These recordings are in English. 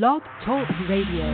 Blog Talk Radio.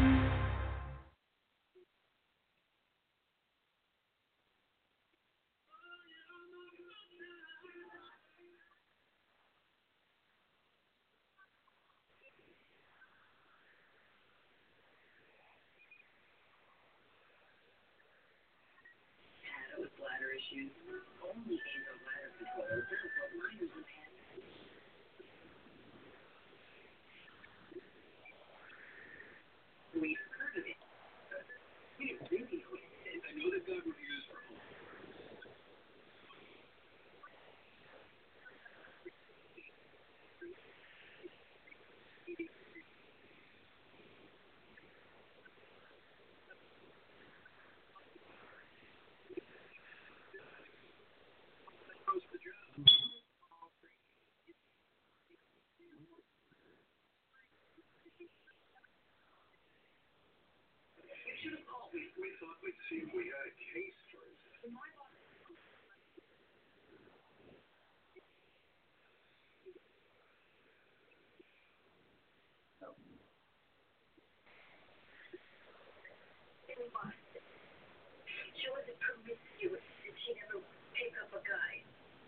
She wasn't promiscuous and she never picked up a guy.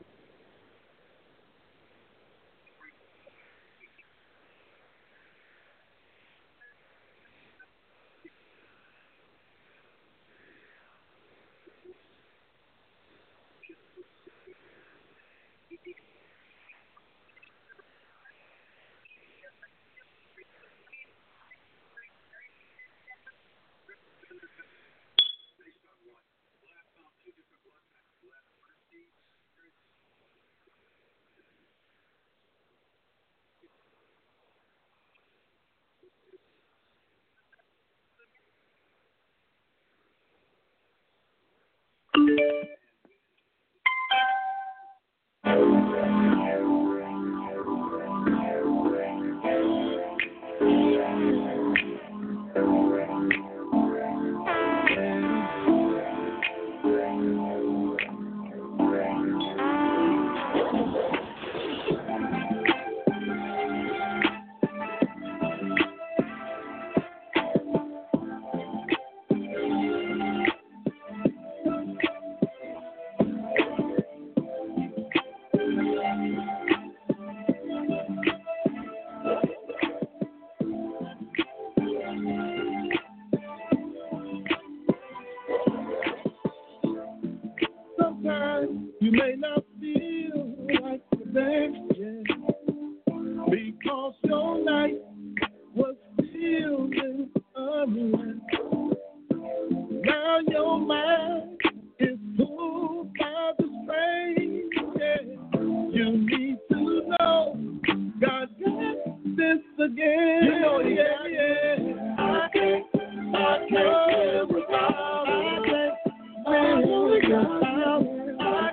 You may not feel like the best yet because your night was filled with unrest. Now your mind is pulled by the strain. Yeah. You need to know God got this again. You know, yeah. I can't live without it. I can't live without it.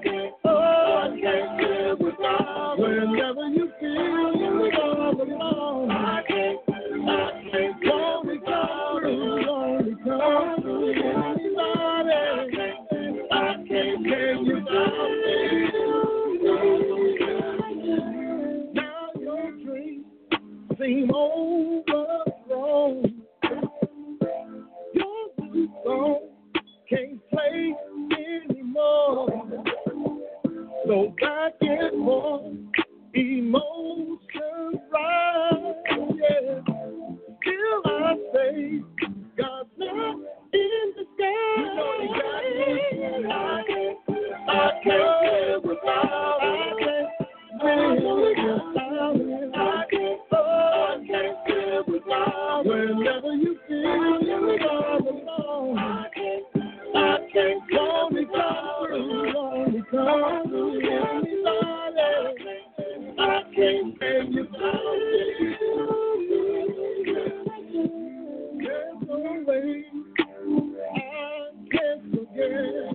Whenever you feel you're all alone, I can't only come to anybody. I can't live without you. Now your dreams seem overthrown. Your new song can't play anymore. So back and forth, emotions rise, yeah. Still I say, God's not in the sky. You know He got me. I can't live without it. I can't live without it. Whenever you feel you're all alone, I can't only come through anybody. I can't make you without There's no way I can forget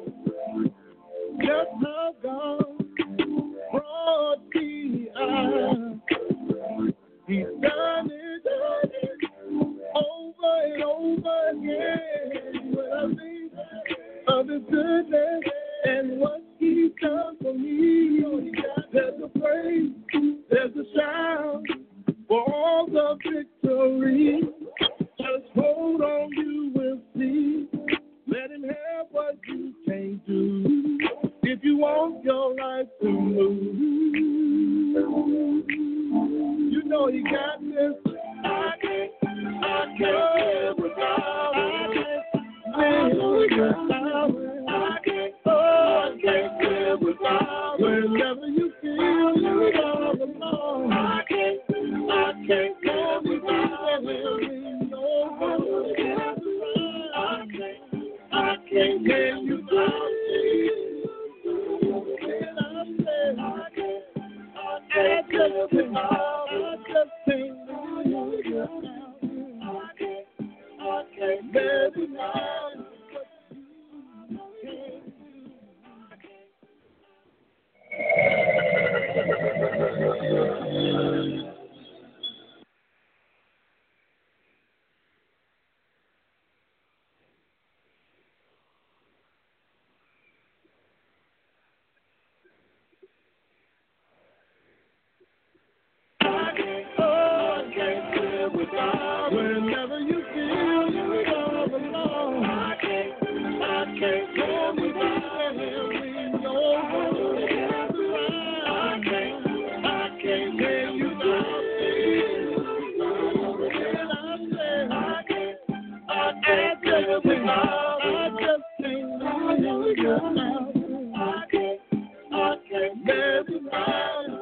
just how God brought me out. He's done it over and over again. When I think of His goodness and what He's done for me, there's a praise, there's a shout for all the victory. Just hold on, you will see. Let him have what you can't do. If you want your life to move, you know you got this. I can't live without it. I can't live without it. Whenever you feel you're all alone, I can't live without it. I can't live without it. I just can't live without it. Whenever you feel you're all alone, I can't live without him in your world. I can't live without him. I can't live without him. I just can't live without him. I can't live without him.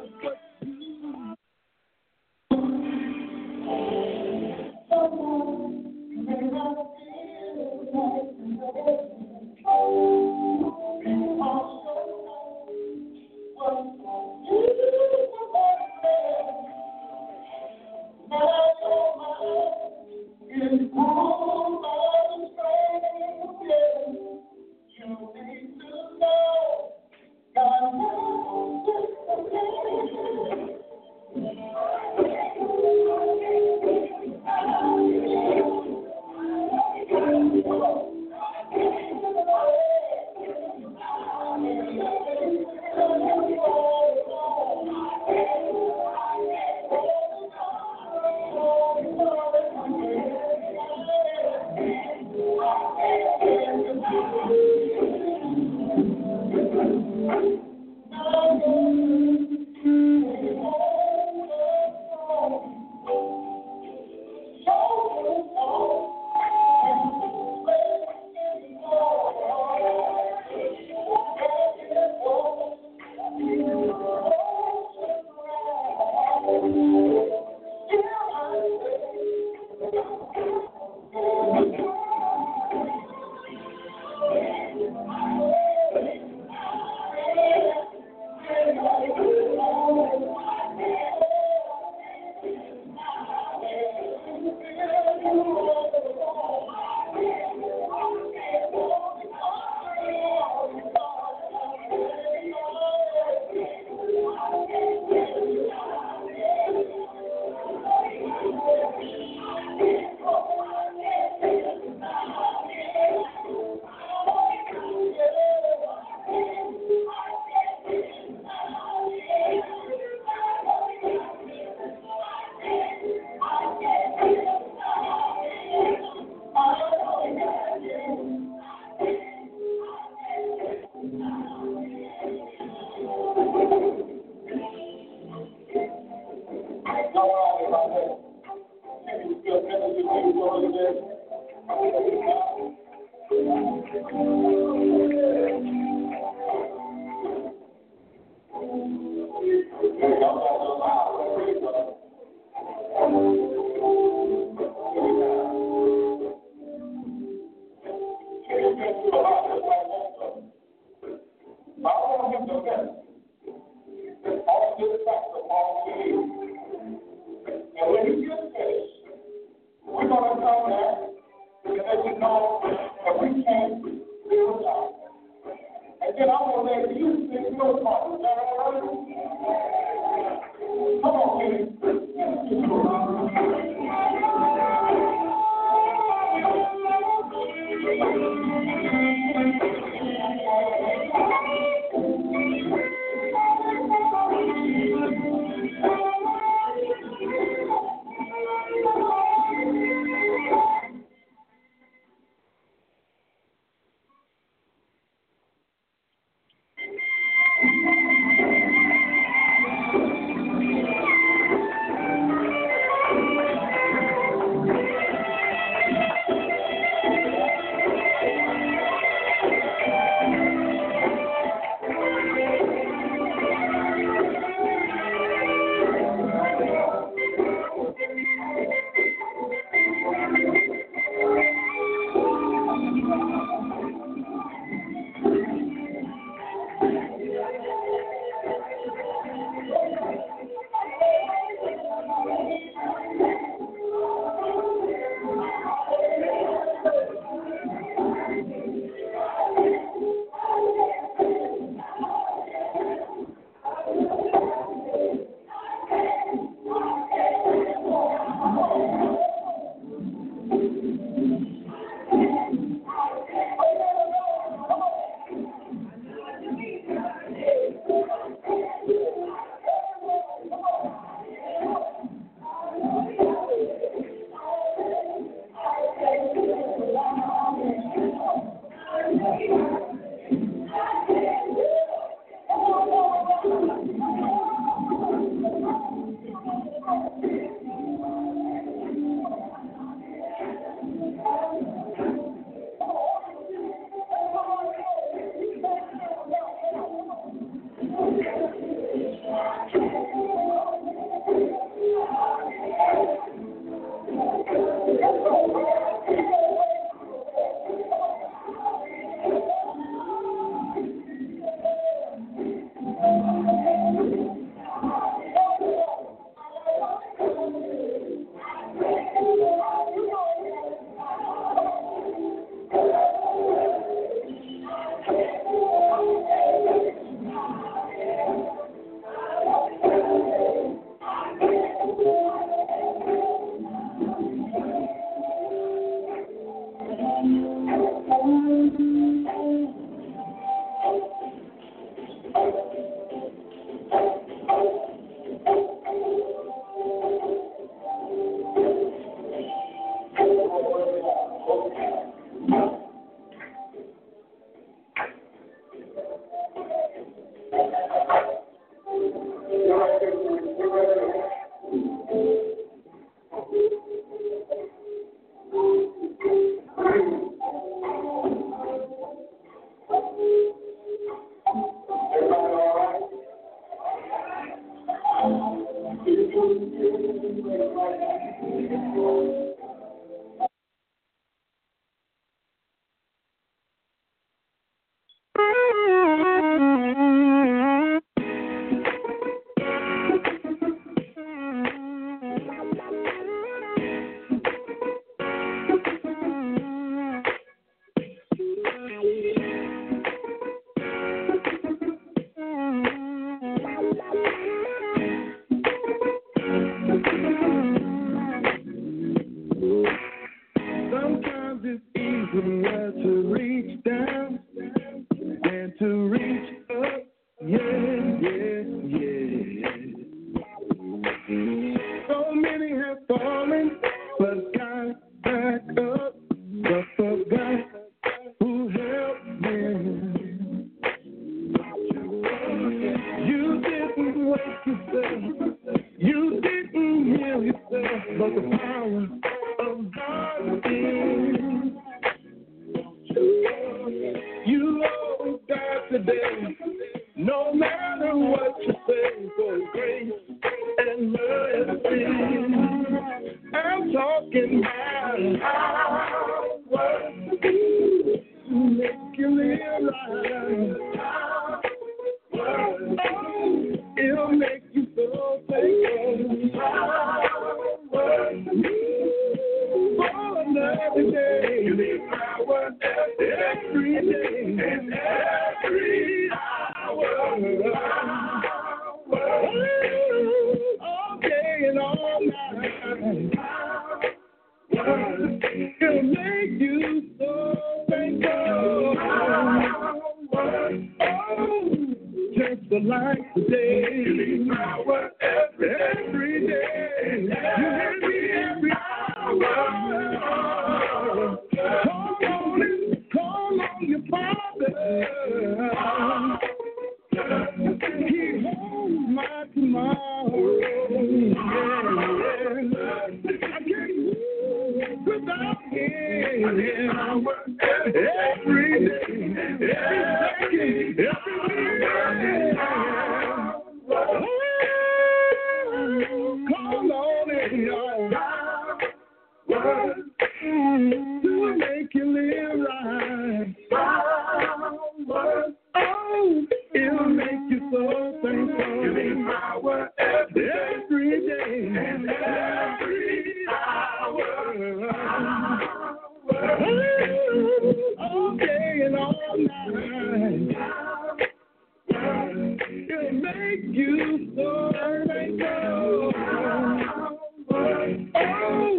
You so thankful. Oh,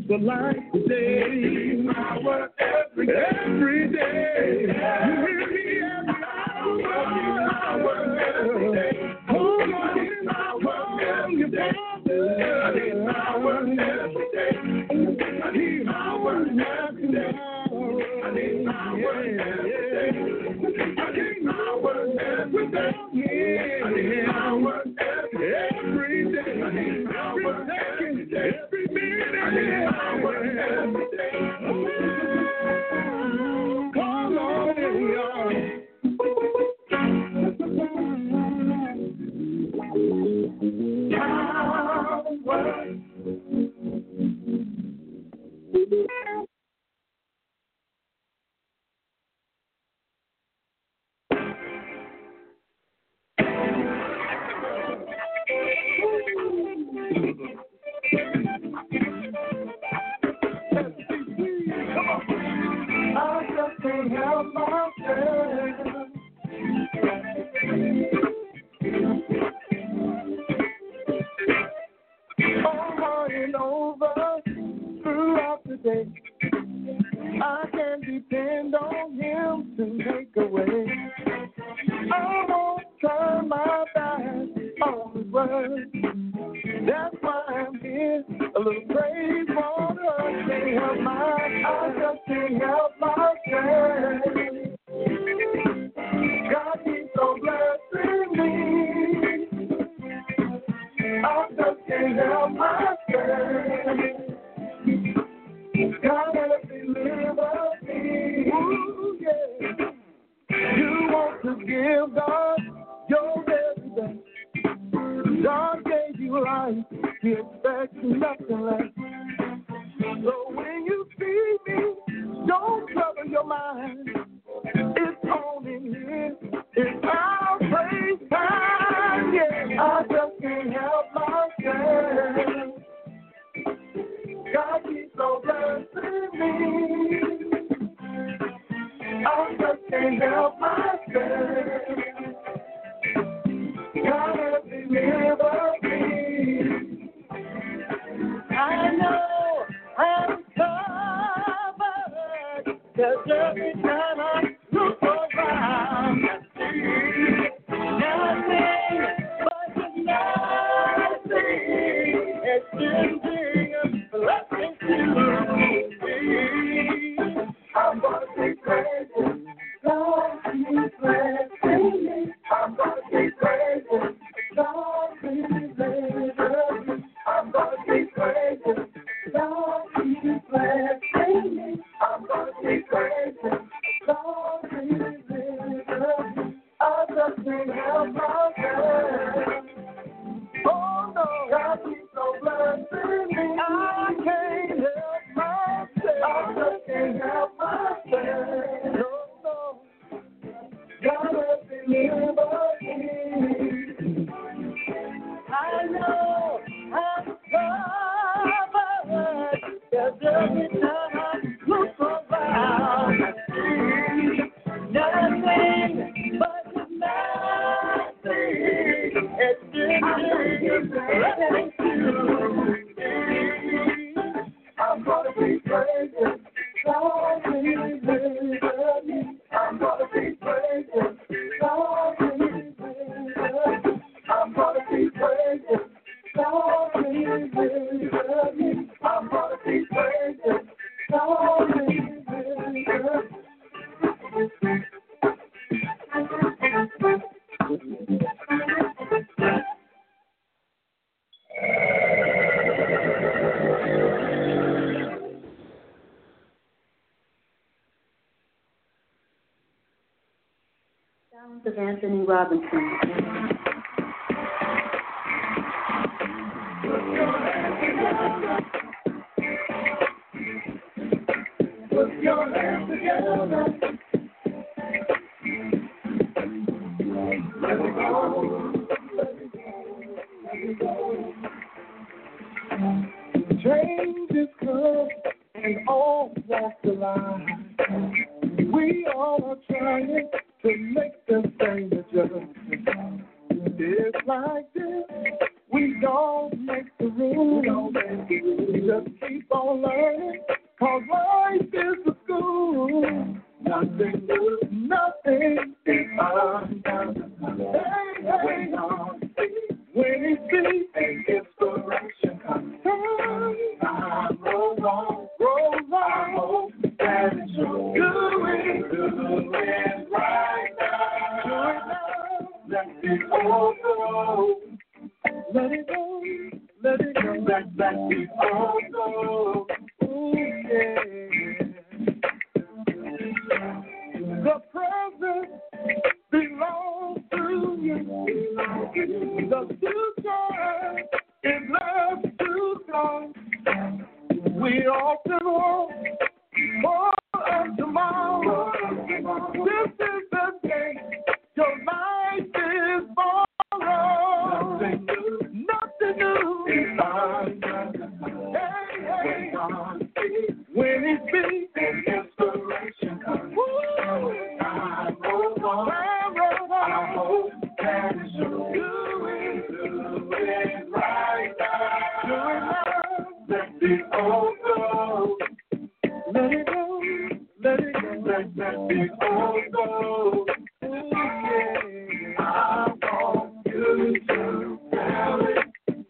the light today. Power every day. You hear me every hour. Every day. Hold on in power your Father. I need power every day. I need power every day. I need power every day. I need power every day. I need power every day. I need power every day. Every minute. I need power every day. Call on him, y'all. I just can't help myself. Over and over throughout the day, I can depend on him to make a way. I won't turn my back on his word. That's why I'm here. A little praise for the can't help I just can't help myself. God keeps so blessing me. I just can't help myself. God has delivered me. Ooh, yeah. You want to give God your everything. God gave you life. He expects nothing less. So when you see me, don't trouble your mind. It's on in here. It's our praise time. Yeah, I just can't help myself. God keeps so blessing me. I just can't help myself. God has delivered me. I know I'm covered, 'cause every time I look around, I see nothing but nothing. Extending a blessing to me. I'm gonna be crazy. God keeps blessing me. I'm gonna be crazy. God keeps blessing me. I'm gonna be crazy. God keeps blessing me. I'm gonna be crazy. God keeps blessing me. I just can't help myself. Oh no, God keeps so blessing me. I can't help myself. I just can't help myself. No. God has delivered me. I know I'm covered, 'cause every time I look around, I see nothing but nothing. It's blessing to me. I'm gonna be crazy. God delivered me. I'm gonna be crazy. God delivered me. I'm gonna be crazy. God delivered me. I'm gonna be crazy. God delivered me. Sounds of Anthony Robinson. Put your hands together. Let it go. Let it go. Changes come and all walk the line. We all are trying to make the same adjustment. It's like this. We don't make the rules. Just keep on learning, 'cause life is a school. Nothing new, nothing is undone. Hey, hey, when he speaks, and inspiration comes. Time rolls on, I hope that it's true. Do it right now. Do it now. Let it all go. Let it go. Let it go. Let it all go. Ooh, yeah. The present belongs to you. The future is left to come. We often walk for tomorrow. This is the day your life is borrowed. Nothing new. Hey, hey. When he speaks, inspiration comes. I hope that it's true. Do it right now. Do it now. Let it all go. Let it go. Let it go. Let it all go. Ooh, yeah. I want you to tell it.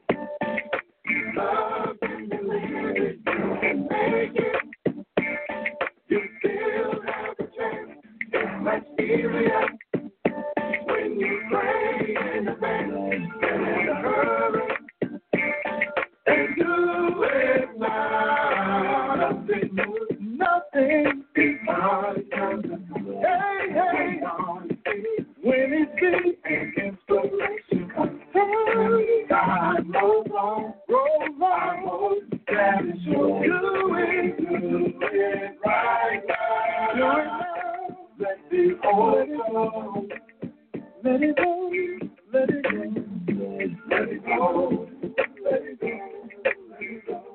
Love and believe it. You can make it. You still have a chance. It's much easier when you pray in advance. Get in a hurry and do it now. Nothing new, nothing is undone. Hey, hey, when he speaks, inspiration comes. Time rolls on, I hope that it's true. Do it right now. Do it now. Let it all go. Let it go. Let it go. Let it go. Let it go. Let it go.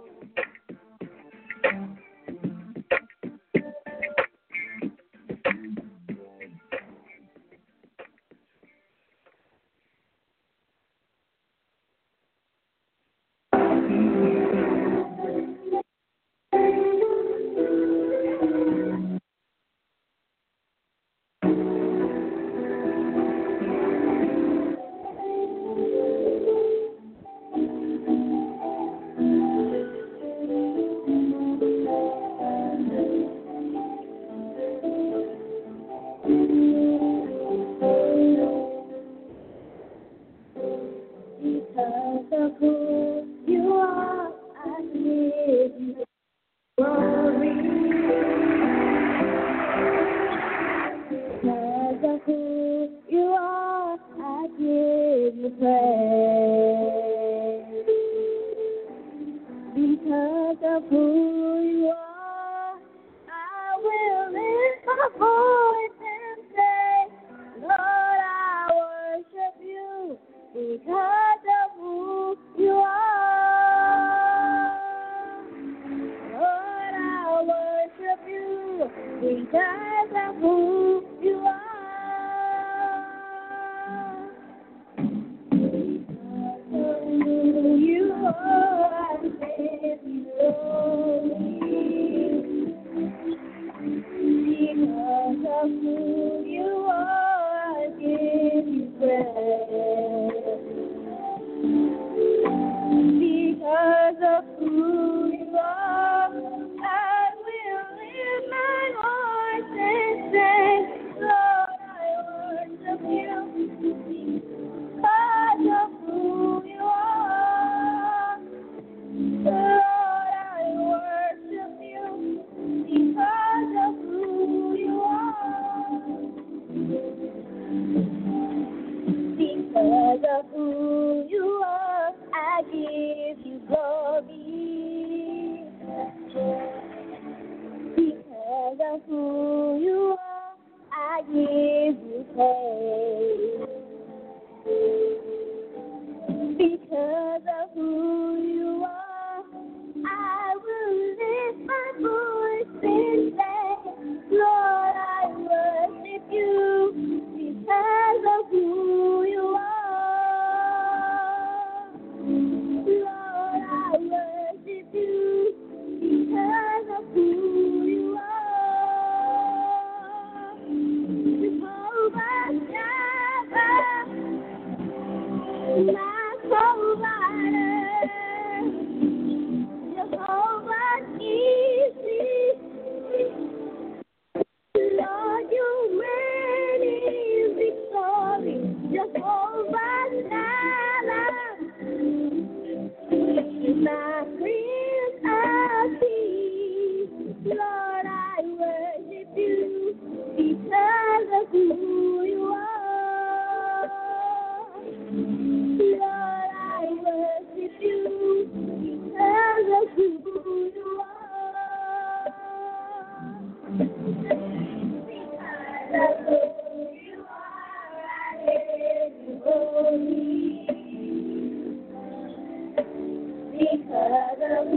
Because of who you are, I give you glory. Because of who you are, I give you praise. Because of who you are, I will lift my voice and say, Lord, I worship you. Because of who you are, Lord, I worship you. Because of who you are, because of who you are, I give you glory. Because of who you are, I give you praise. Because of who you are, I will lift my voice and say, Lord, I worship you. Because of who you are, Lord, I worship you. Because of who you are. Because of who you are, I give you glory. Because of who you are, I give you praise. Because of who you are, I will lift my voice and say, Lord, I worship you. Because of who you are, Lord, I worship you.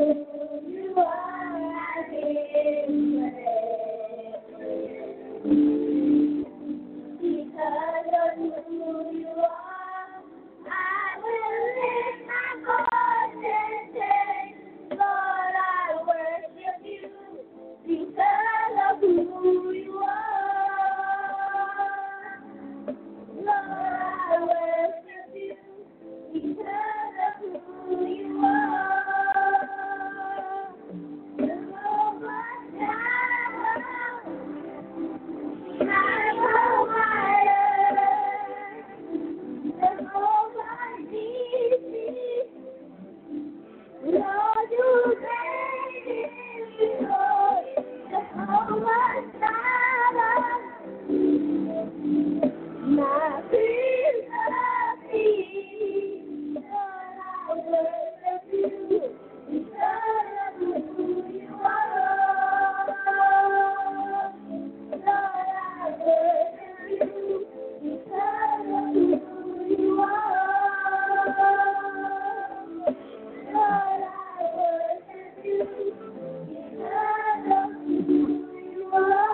you are, I give praise. Because of who you are, I will lift my voice and say, Lord, I worship you. Because of who you are, Lord, I worship you. Because of who you are, Jehovah Jireh, my provider, Jehovah Nissi, Lord, you made it before, Jehovah Jireh, my Prince of Peace, Lord, I worship you because of who you are. Lord, I worship you because of who you are. Lord, I worship you because of who you are.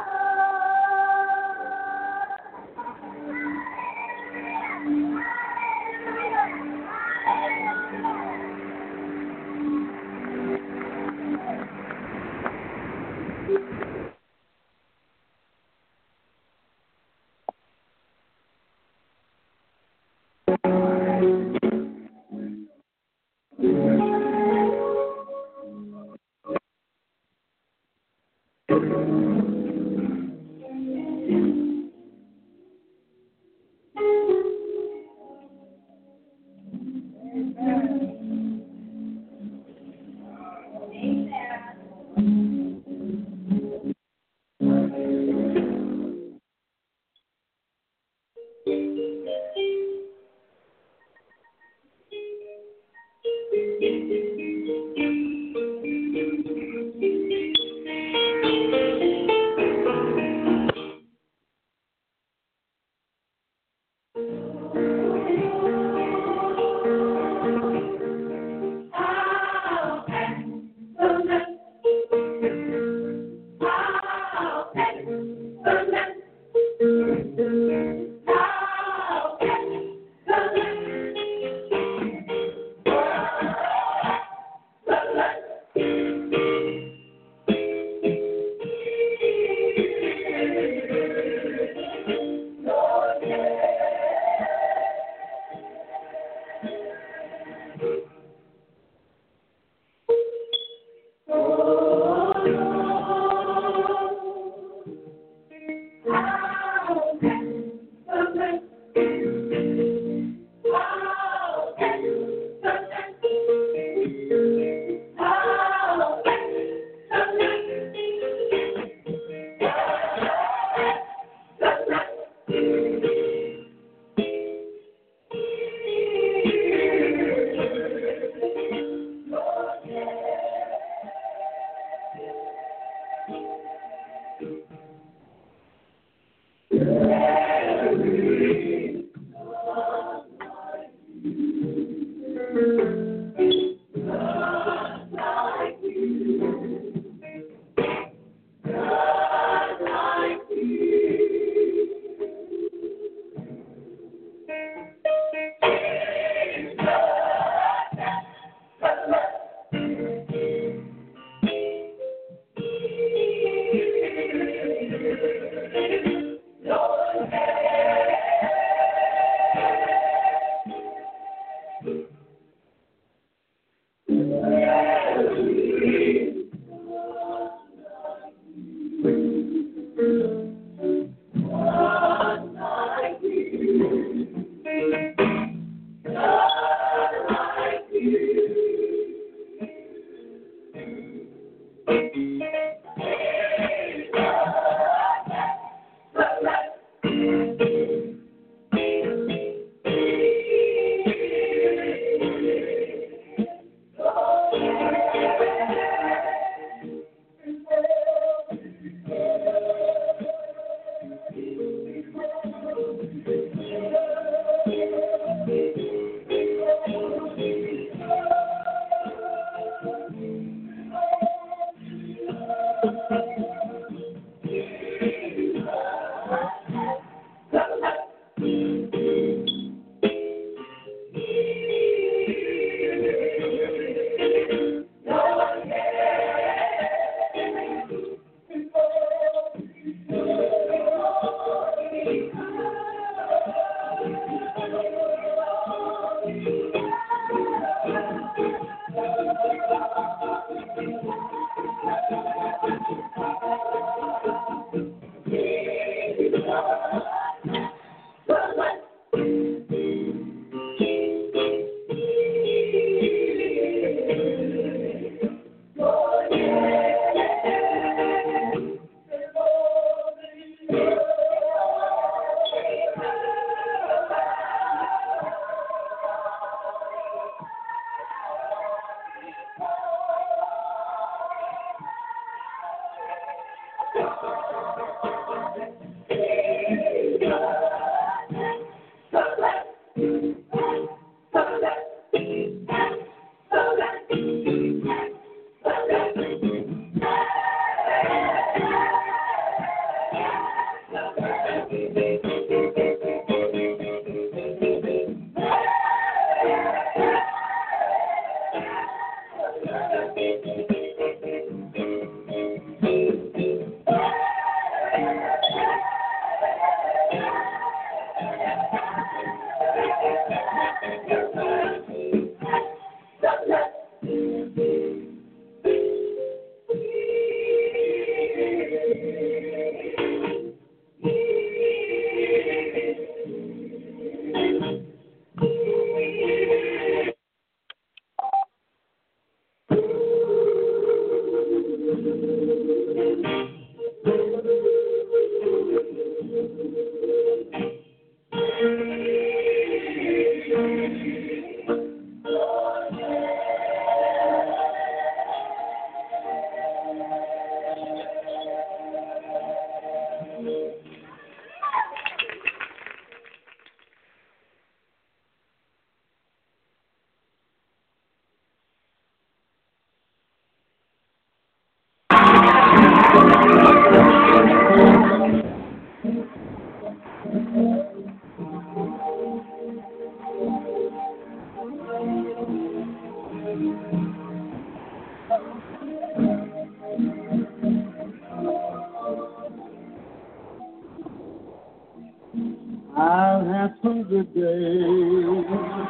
I've had some good days.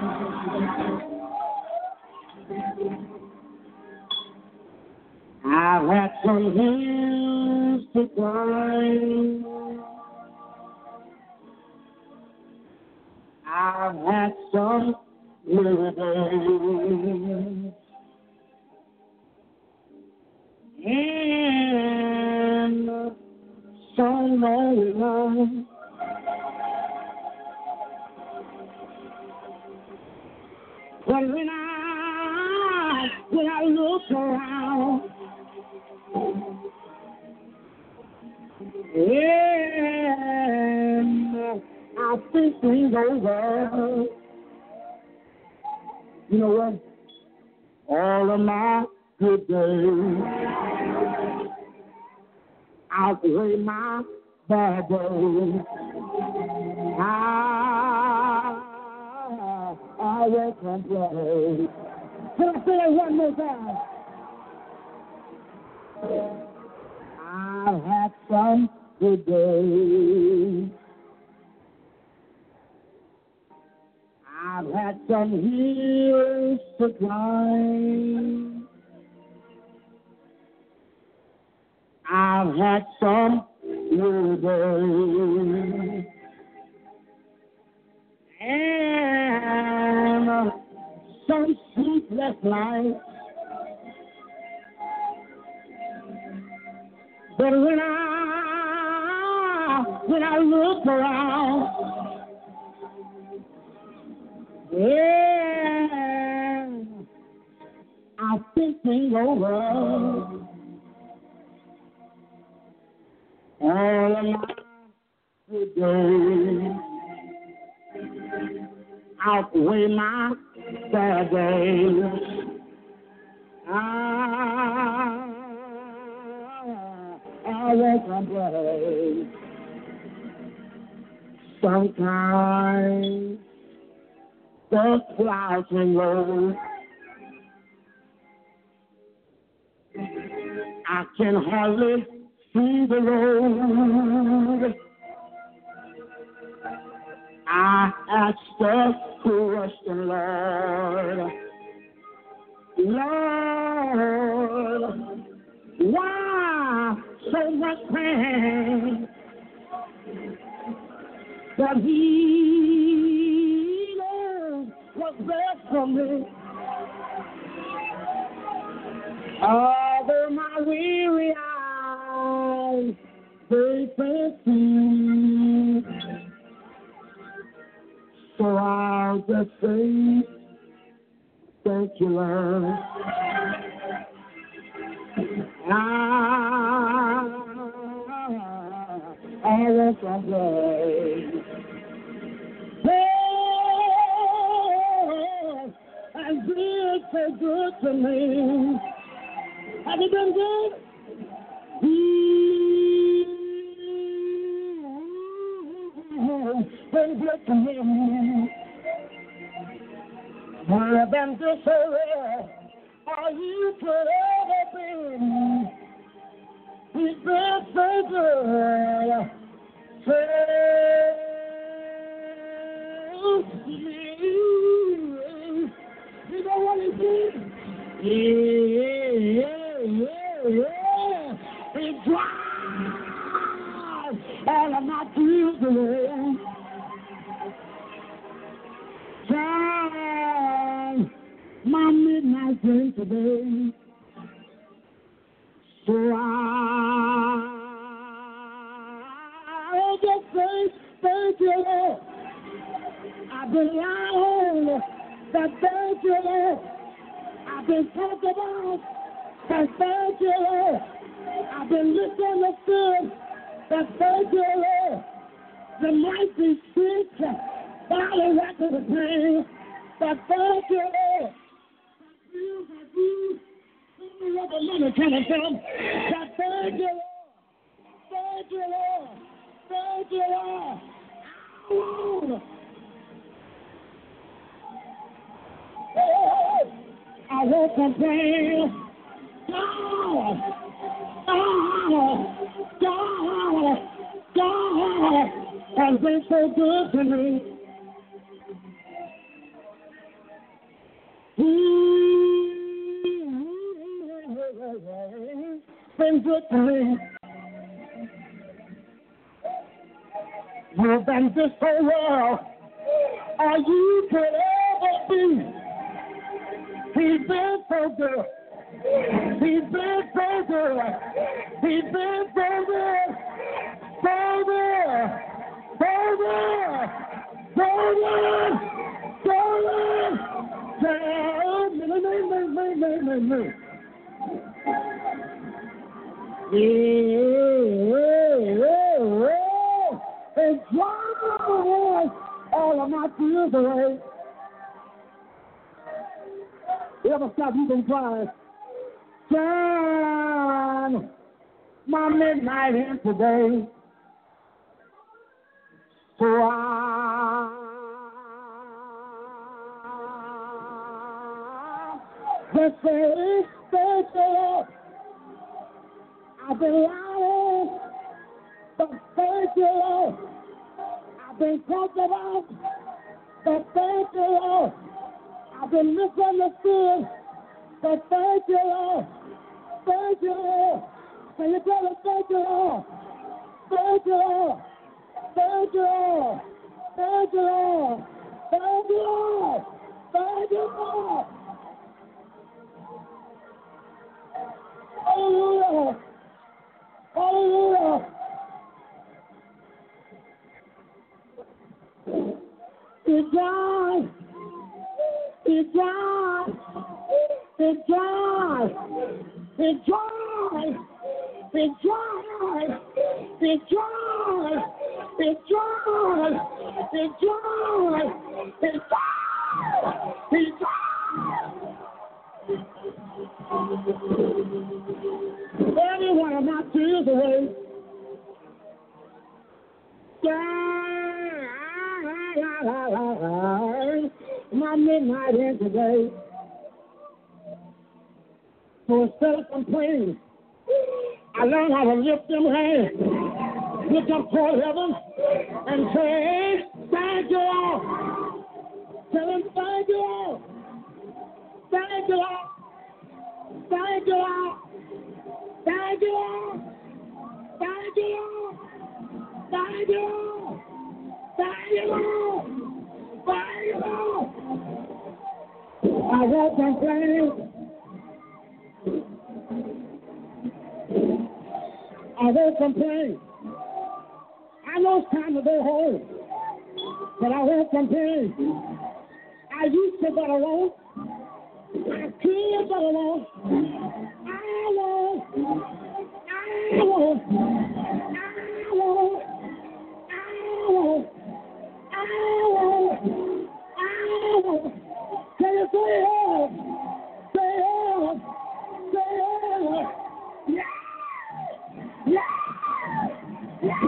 I've had some hills to climb. I've had some weary days. And some lonely nights. But when I look around, and I think things over. You know what? All of my good days outweigh my bad days. I will complain. Can I say it one more time? I've had some good days. I've had some hills to climb. I've had some weary days. And some sleepless nights. But when I look around, yeah, I think things over. All of my good days outweigh my bad days. I won't complain. Sometimes the clouds hang low. I can hardly see the road. I ask the question, Lord, why so much pain? But He knows what's best for me. Although my weary eyes, they can't see. So I'll just say, thank you, Lord. I won't complain. Oh, and been so good to me. Have you been good? Been good to me. More than this world, Are you forever been? He's been so good. Fail me. You know what he did? Yeah. He dried all of my tears away. Dried my midnight drink today. So I'll just say thank you, Lord. I've been lying, but thank you, Lord. I've been talked about, but thank you, Lord. I've been misunderstood, but thank you, Lord. There might be sick, but I don't like the pain, but thank you, Lord. Where the money coming from? God, thank you, Lord. Thank you, Lord. Thank you, Lord. I won't complain. God has been so good to me. Been good to me. You've been just so well. Are you could ever be? He's been so good. He's been so good. He's been so good. So good. So good. So good. So good. And drive all of my tears away. You ever stop you can cry? Turn my midnight in today. So I just say thank you, Lord. I've been lying, but thank you, Lord. I've been talked about, but thank you, Lord. I've been misunderstood, but thank you, Lord. Thank you, Lord. Can you tell us thank you, Lord? Thank you, Lord. Thank you, Lord. Thank you, Lord. Thank you, Lord. Thank you, Lord. Hallelujah. Hallelujah. He died. He died. He died. He died. He died. He died. He died. He died. He died. He died. Every one of my tears away. My midnight in today. So instead of complaining, I learned how to lift them hands, look up toward heaven, and say, thank you, Lord. Tell him, thank you, Lord. Thank you, Lord. Thank you, Lord. Thank you, Lord. Thank you, Lord. Thank you, Lord. Thank you, Lord. Thank you, Lord. I won't complain. I won't complain. I know it's time to go home, but I won't complain. I used to, but I won't. I could, but I won't. I won't. I won't. I won't. I won't. I won't. I won't. Can you say it? Say it. Say it. Yeah. Yeah. Yeah.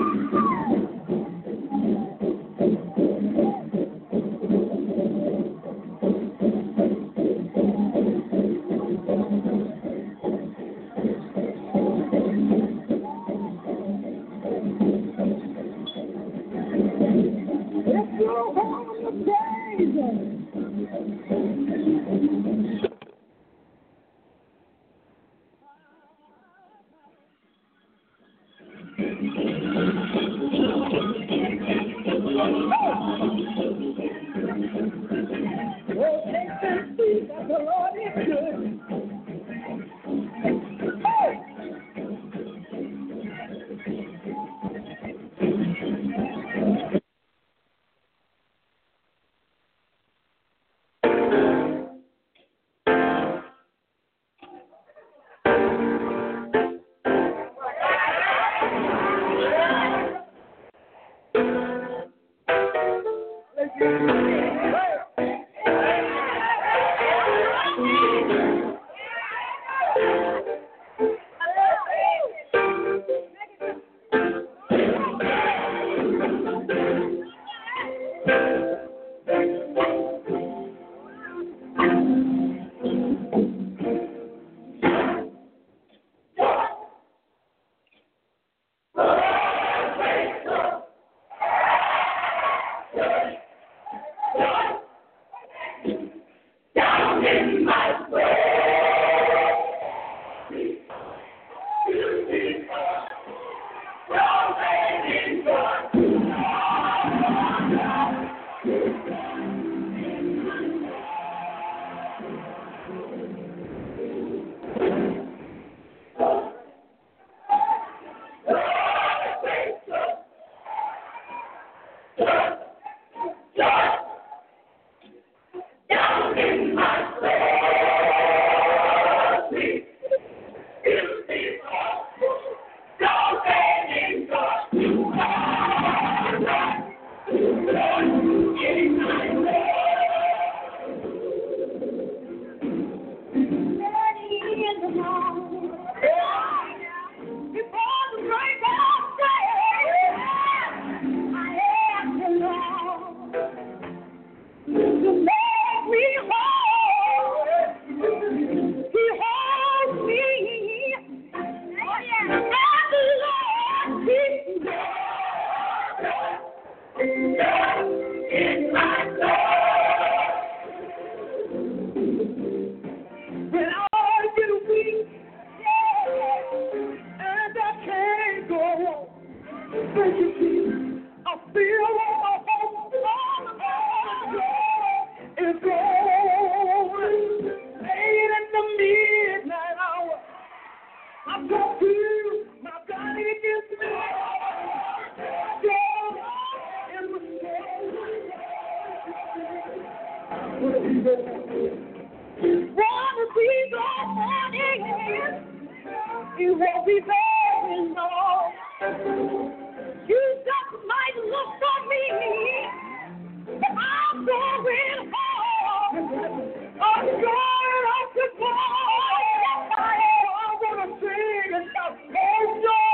You won't be very long. You just might look for me, but I'm going home. I'm going up to God. I'm gonna sing and shout, oh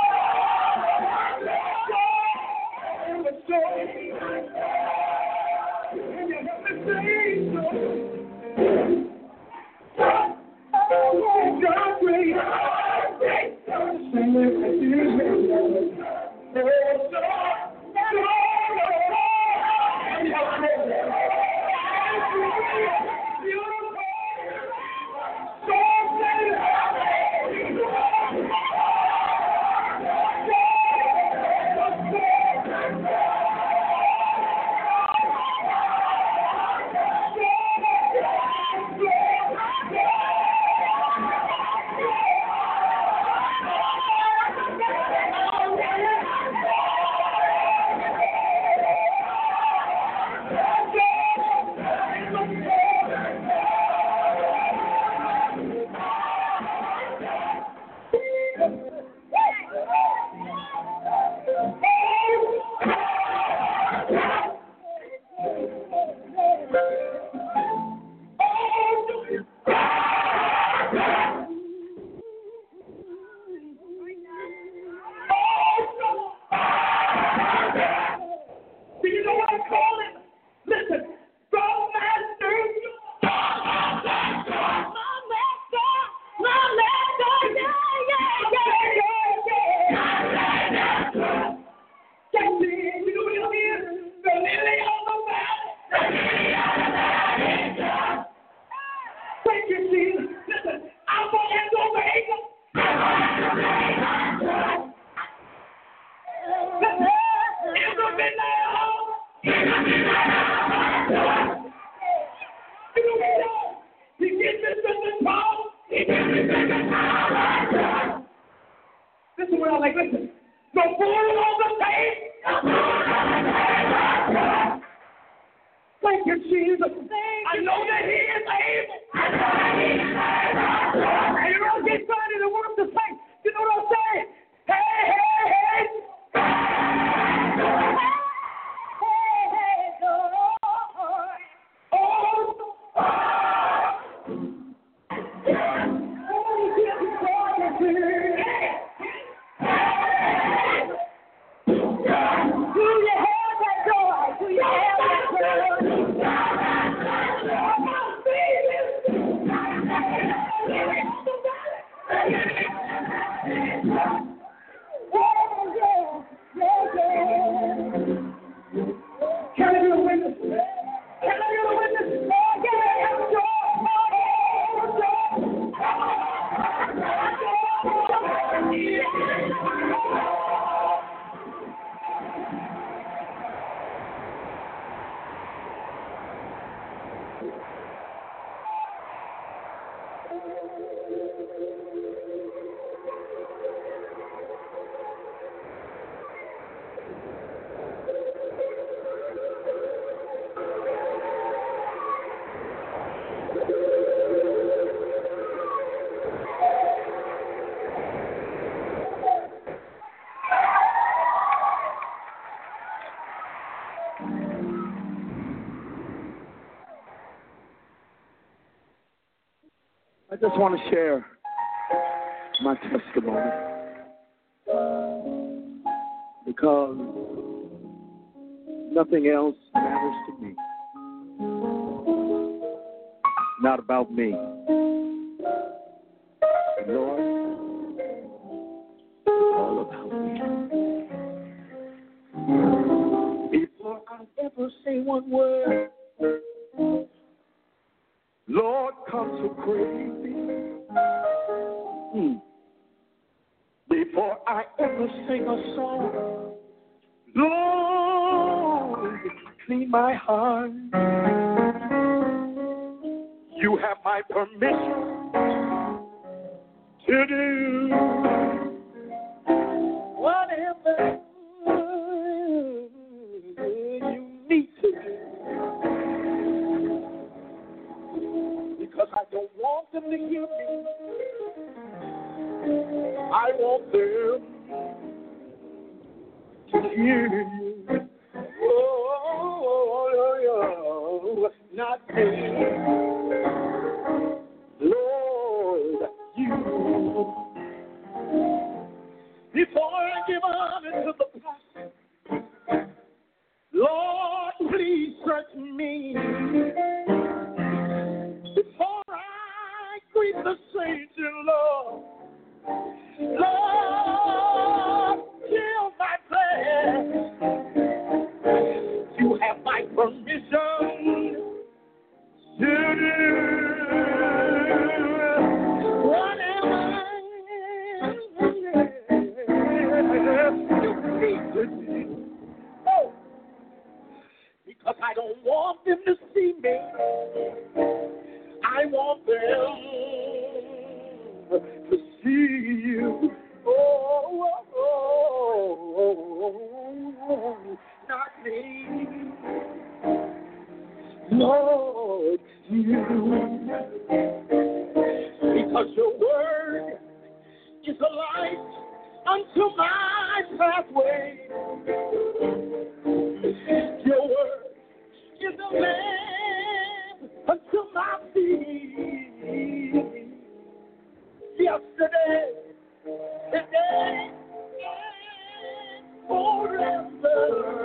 joy, in the joy. And you have to sing, God great. Sing it, Listen what I like, listen. No fool on the page. Thank you, Jesus. I know that He is able. And you're going to get started and want to sing. You know what I'm saying? Hey, hey, hey. Can I get a witness? Can I get a witness? I just want to share my testimony because nothing else matters to me. It's not about me. Lord, it's all about me. Before I ever say one word, Lord, come so crazy. Before I ever sing a song, Lord, clean my heart. You have my permission to do whatever you need to do. Because I don't want them to hear me I want them to hear you. Oh, not me. Lord, you. Before I give honor to the prophet, Lord, please search me. Before I greet the saints in love, Lord, kill my flesh. You have my permission to do whatever you need to do. Oh, because I don't want them to see me. I want them to see you. Not me. Lord, you. Because your word is a light unto my pathway. Your word is a lamp unto my feet. Yesterday, today, and forever.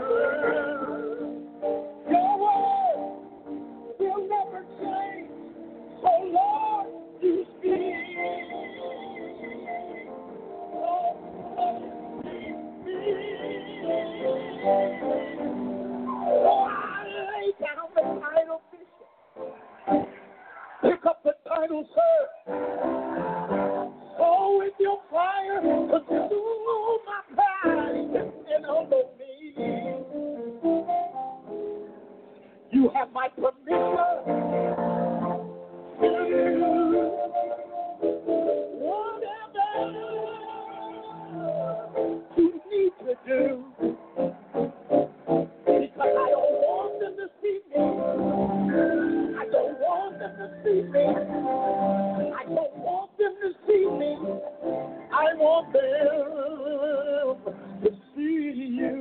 Your word will never change. So Lord, you speak. Oh, I lay down the title bishop. Pick up the title, sir. Oh, with your fire, consume my pride and humble me. You have my permission to do whatever you need to do. Because I don't want them to see me. I don't want them to see me. I don't want them to see me. I want them to see you.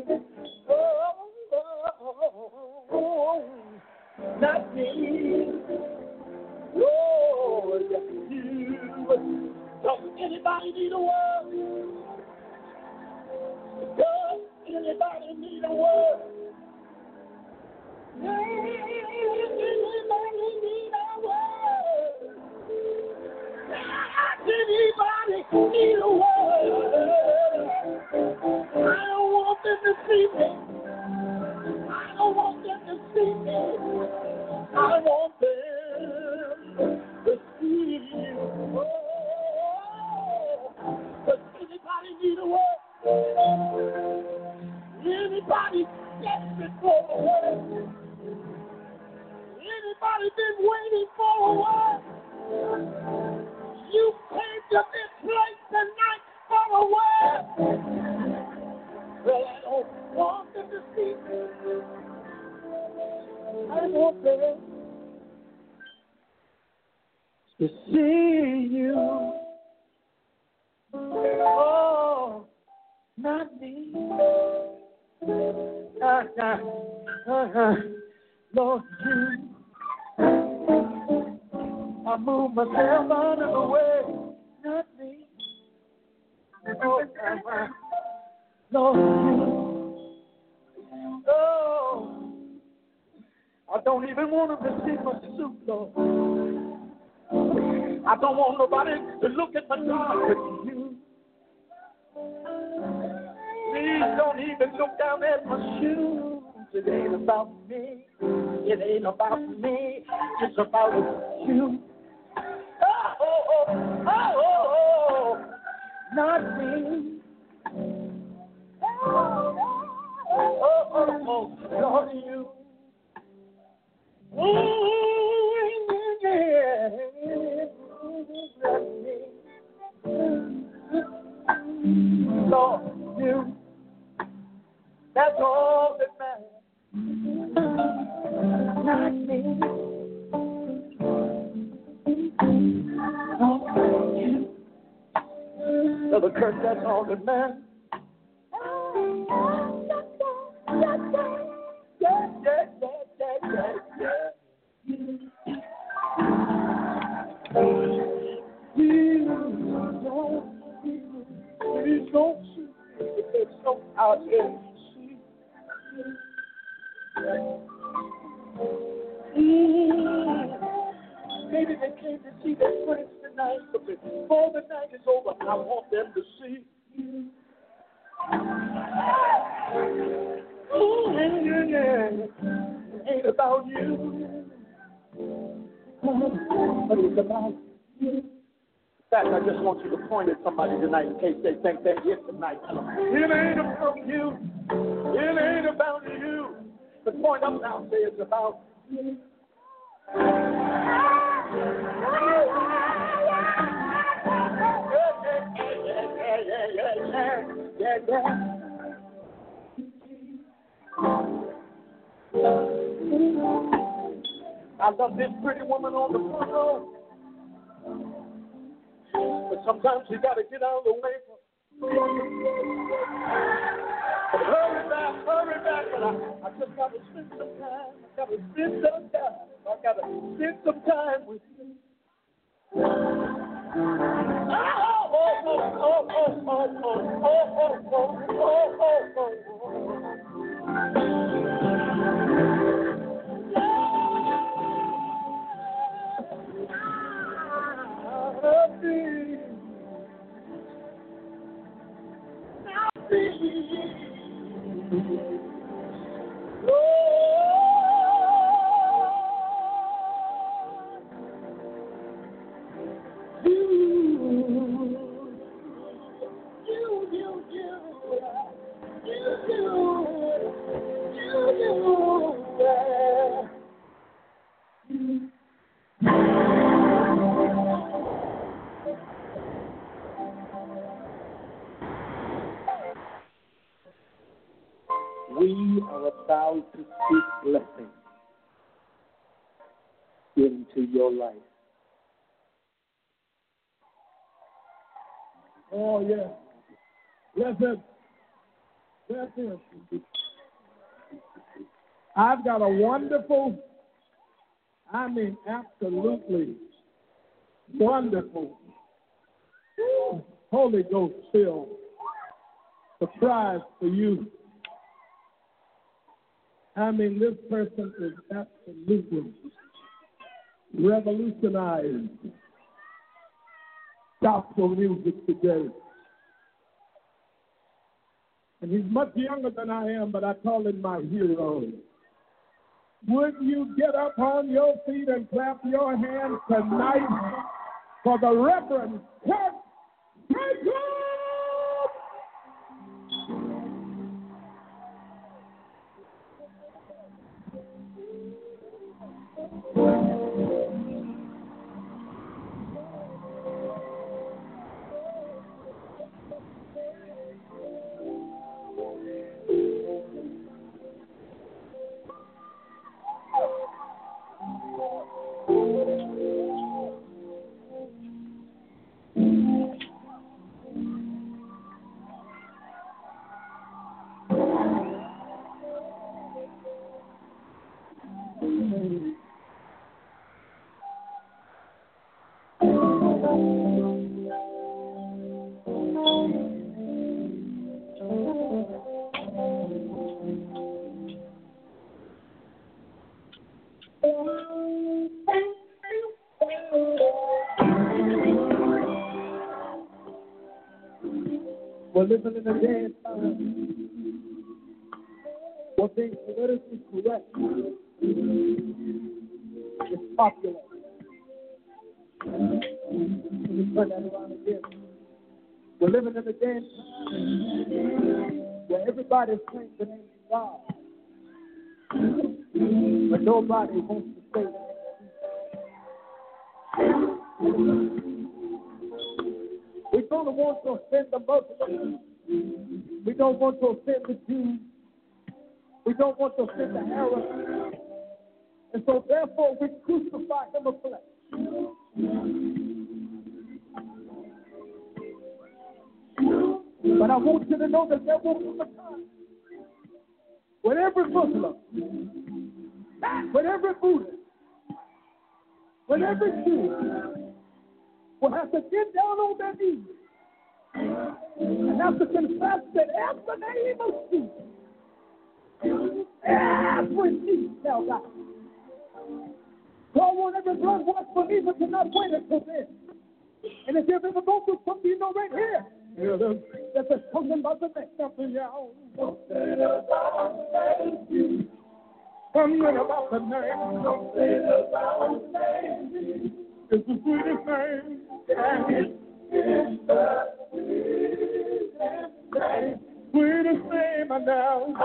Oh, not me. Lord, you. Does anybody need a word? Does anybody need a word? Anybody need a word? Anybody need a word? I don't want them to see me. I don't want them to see me. I want them to see you. Does anybody need a word? Anybody desperate for a word? Anybody been waiting for a word? You came to this place tonight for a word. Well, I don't want them to see me. I want them to see you. Oh, not me. Lord, you. I move myself out of the way, not me. Oh, Lord, you. Oh, I don't even want them to see my suit, Lord. I don't want nobody to look at my dog but you. Please don't even look down at my shoes. It ain't about me. It ain't about me. It's about you. Oh, not me. Oh, Lord, you. Lord, you. That's all that matters. Not me. Oh, you. Tell the curse that's on the man. Please don't see there's some out here. Maybe they came to see their friends tonight, but before the night is over, I want them to see. It ain't about you, but it's about you. In fact, I just want you to point at somebody tonight in case they think they're here tonight. It ain't about you. It ain't about you. But point up now and say it's about you. Yeah. I love this pretty woman on the front row. But sometimes you gotta get out of the way. But hurry back. But I just gotta spend some time. I gotta spend some time with you. We are about to speak blessing into your life. Oh, yeah. Listen. I've got a wonderful, absolutely wonderful Holy Ghost filled surprise for you. This person is absolutely revolutionized gospel music today. And he's much younger than I am, but I call him my hero. Would you get up on your feet and clap your hands tonight for the Reverend Kurt Franklin? We're living in a day and time where being politically correct is popular. Let me turn that around again. We're living in a day and time where everybody's claiming the name of God, but nobody wants to say that. We don't want to offend the Muslims. We don't want to offend the Jews. We don't want to offend the Arabs. And so therefore we crucify him afresh. But I want you to know that there will come a time when every Muslim, when every Buddhist, when every Jew will have to get down on their knees and have to confess that in the name of Jesus, every knee shall bow. So I want every blood washed believer to not wait until then. And if you've ever gone through something, you know right here, that there's something about the next something, y'all. Something about the name. Something about the name. It's the sweetest name. It's the sweetest name I know.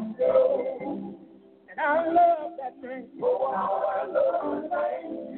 And I love that name. Oh, I love that name.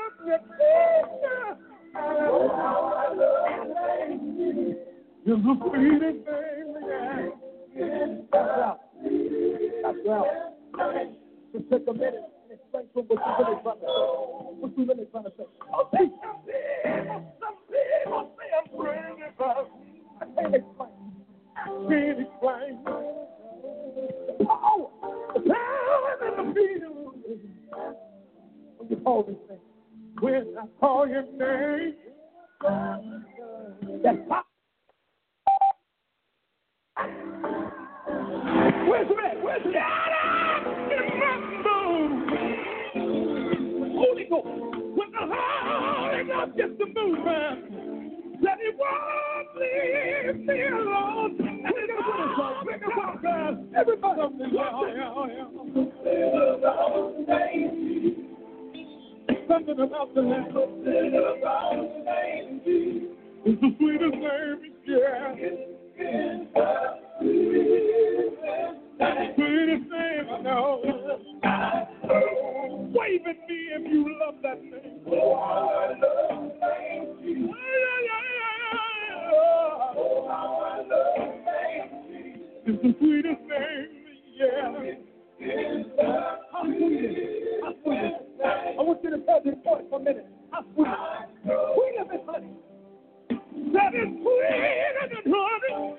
I love that name. It's the sweetest name. Yeah. That's right. Just take a minute and explain to them what you're really trying to say. What you really trying to say. Oh, say some people say I'm crazy, but I can't explain. I can't explain. The power and the feeling. When you call this name. When I call your name. That's power. Where's that? Where's that? Holy Ghost, when the Holy Ghost gets to move, man, that He won't leave me alone. Everybody up there, something about the name. Something about the name. It's the sweetest name, yeah. Sweetest name I know. Wave at me if you love that name. Oh, I love that name. Oh, I love that name. It's the sweetest name, yeah. How sweet. How sweet. I want you to tell this voice for a minute. How sweet. Sweet of it, honey. That is sweet and honey.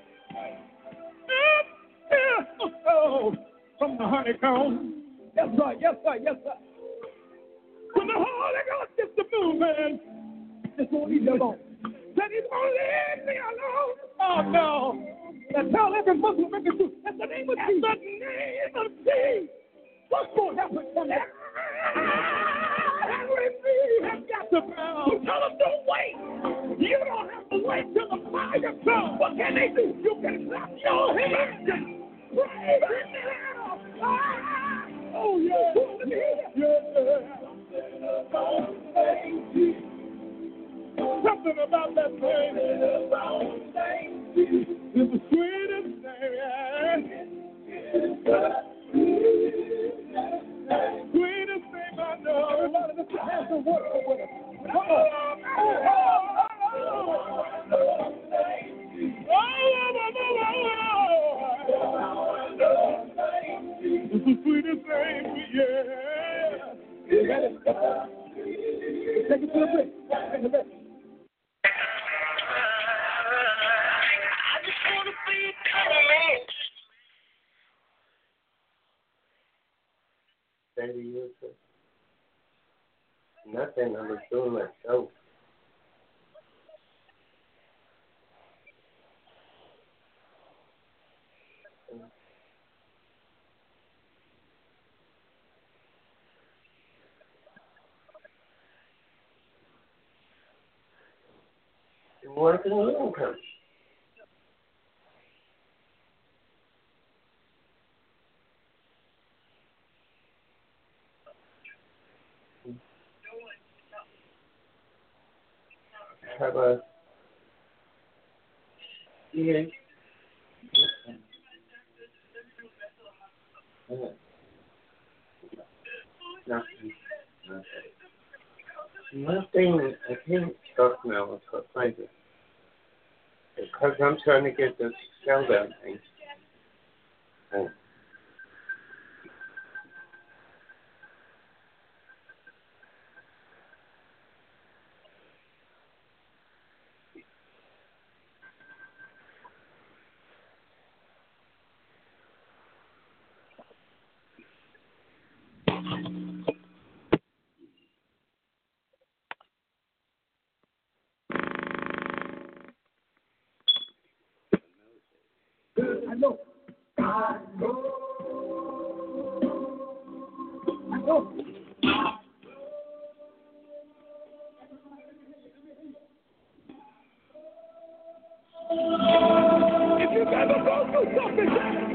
Oh, from the honeycomb. Yes, sir, yes, sir, yes, sir. When the Holy Ghost gets to move, man, just won't leave me alone. That He won't leave me alone. Oh, no. Now tell every Muslim, every Jew, that's the name of Jesus. That's the name of Jesus. What's going to happen from that? Every knee has got to bow. So tell them, don't wait. You don't have to wait till the fire comes. What can they do? You can clap your hands. Praise Him now. Oh, yeah. Something about that name. It's the sweetest name. Sweetest name I know. Everybody, let's have some work with us. Come on. It's the sweetest name, yeah. Take it to the break. Take it back. I just want to be a man. 30 years ago. Nothing, I was doing my show. Working income. Have a nothing. I can't talk now. It's got places. Because I'm trying to get this sell down thing. know. If you've ever gone through something,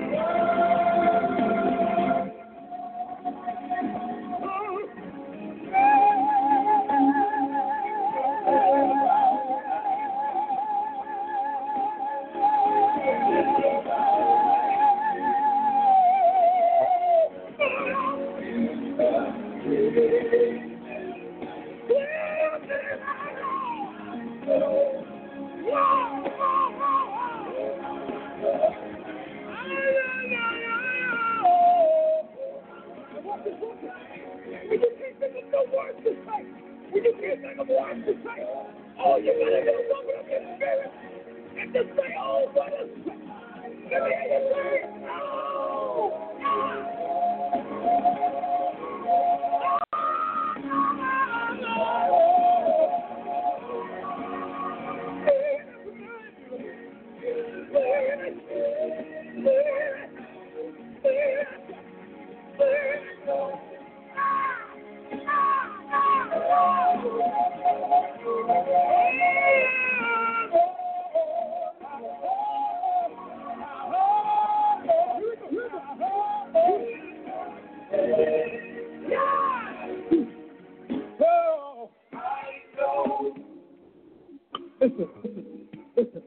all you gotta do is open up your spirit and just say, oh, what a let me hear you say, Listen.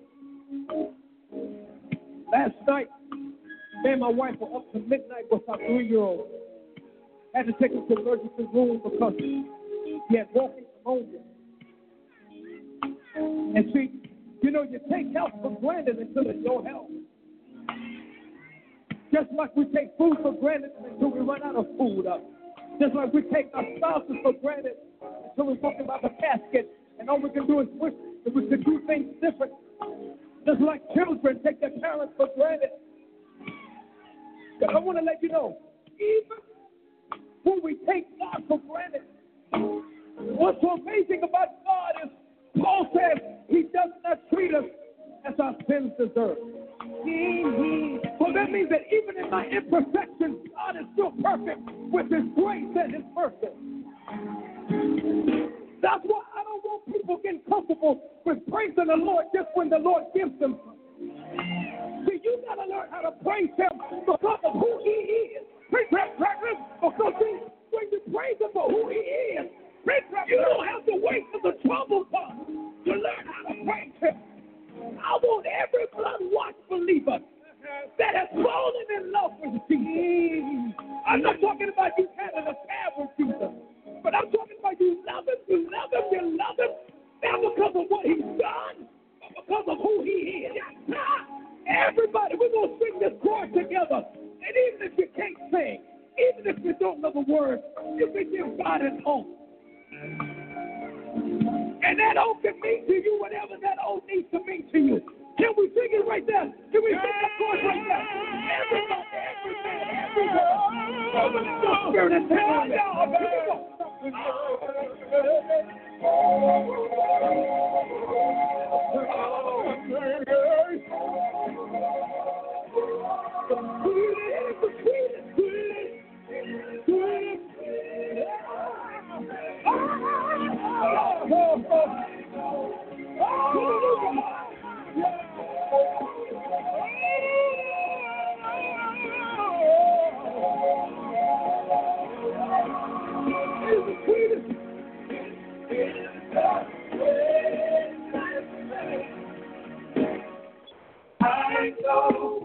Last night, me and my wife were up to midnight with our 3-year-old. Had to take him to the emergency room because he had walking pneumonia. And see, you know, you take health for granted until it's your health. Just like we take food for granted until we run out of food. Just like we take our spouses for granted until we're talking about the casket. And all we can do is wish that we could do things different. Just like children take their parents for granted. But I want to let you know, even when we take God for granted, what's so amazing about God is Paul says he does not treat us as our sins deserve. So that means that even in my imperfections, God is still perfect with his grace and his mercy. That's why I don't want people getting comfortable with praising the Lord just when the Lord gives them. See, you got to learn how to praise him because of who he is. Because see, when you praise him for who he is, you don't have to wait for the trouble comes to learn how to praise him. I want every blood-washed believer that has fallen in love with Jesus. I'm not talking about you having a tab with Jesus, but I'm talking about you love him, not because of what he's done, but because of who he is. Everybody, we're going to sing this chorus together. And even if you can't sing, even if you don't know the words, you can give God an oath. And that oath can mean to you whatever that oath needs to mean to you. Can we sing it right there? Can we sing that chorus right there? Everybody. Open up your spirit and sing it. Here we go. I know.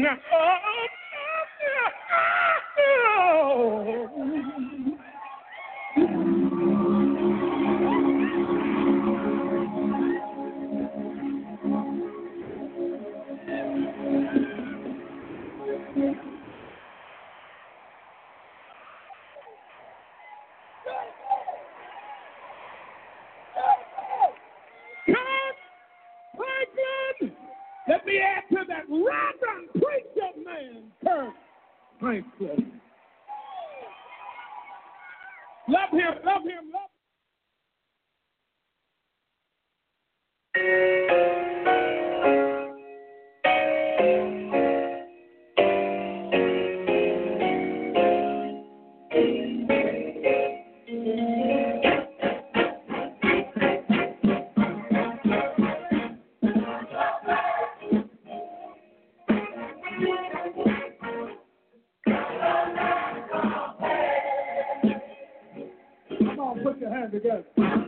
Let me add to that, Reverend Preacher Man, Kirk Franklin. Love him, love him, love Put your hands together.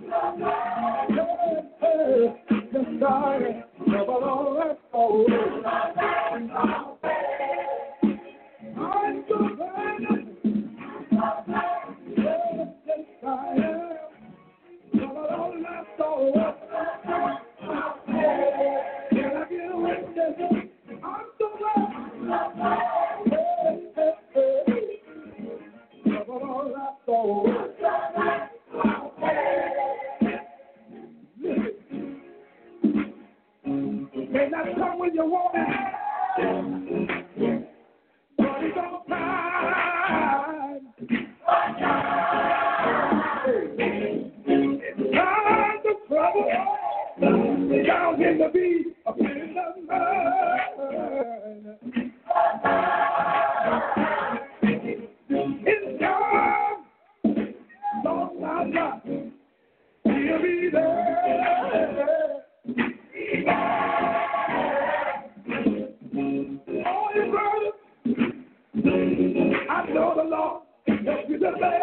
May not come when you want it, but it's on time. It's time to trouble, down in the beat, up in the mud. It's time, long time, he'll be there. All your brothers, I know the Lord help you to bear.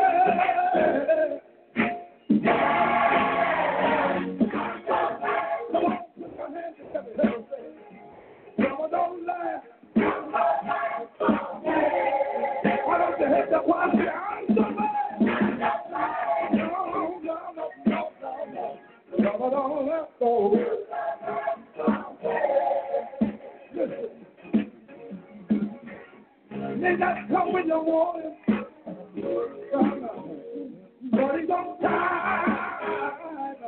Come on, put your hands together. Mama, don't laugh. Why don't you hit the one? I'm so bad. No. Mama, don't laugh. May not come when you want it, but it's on time.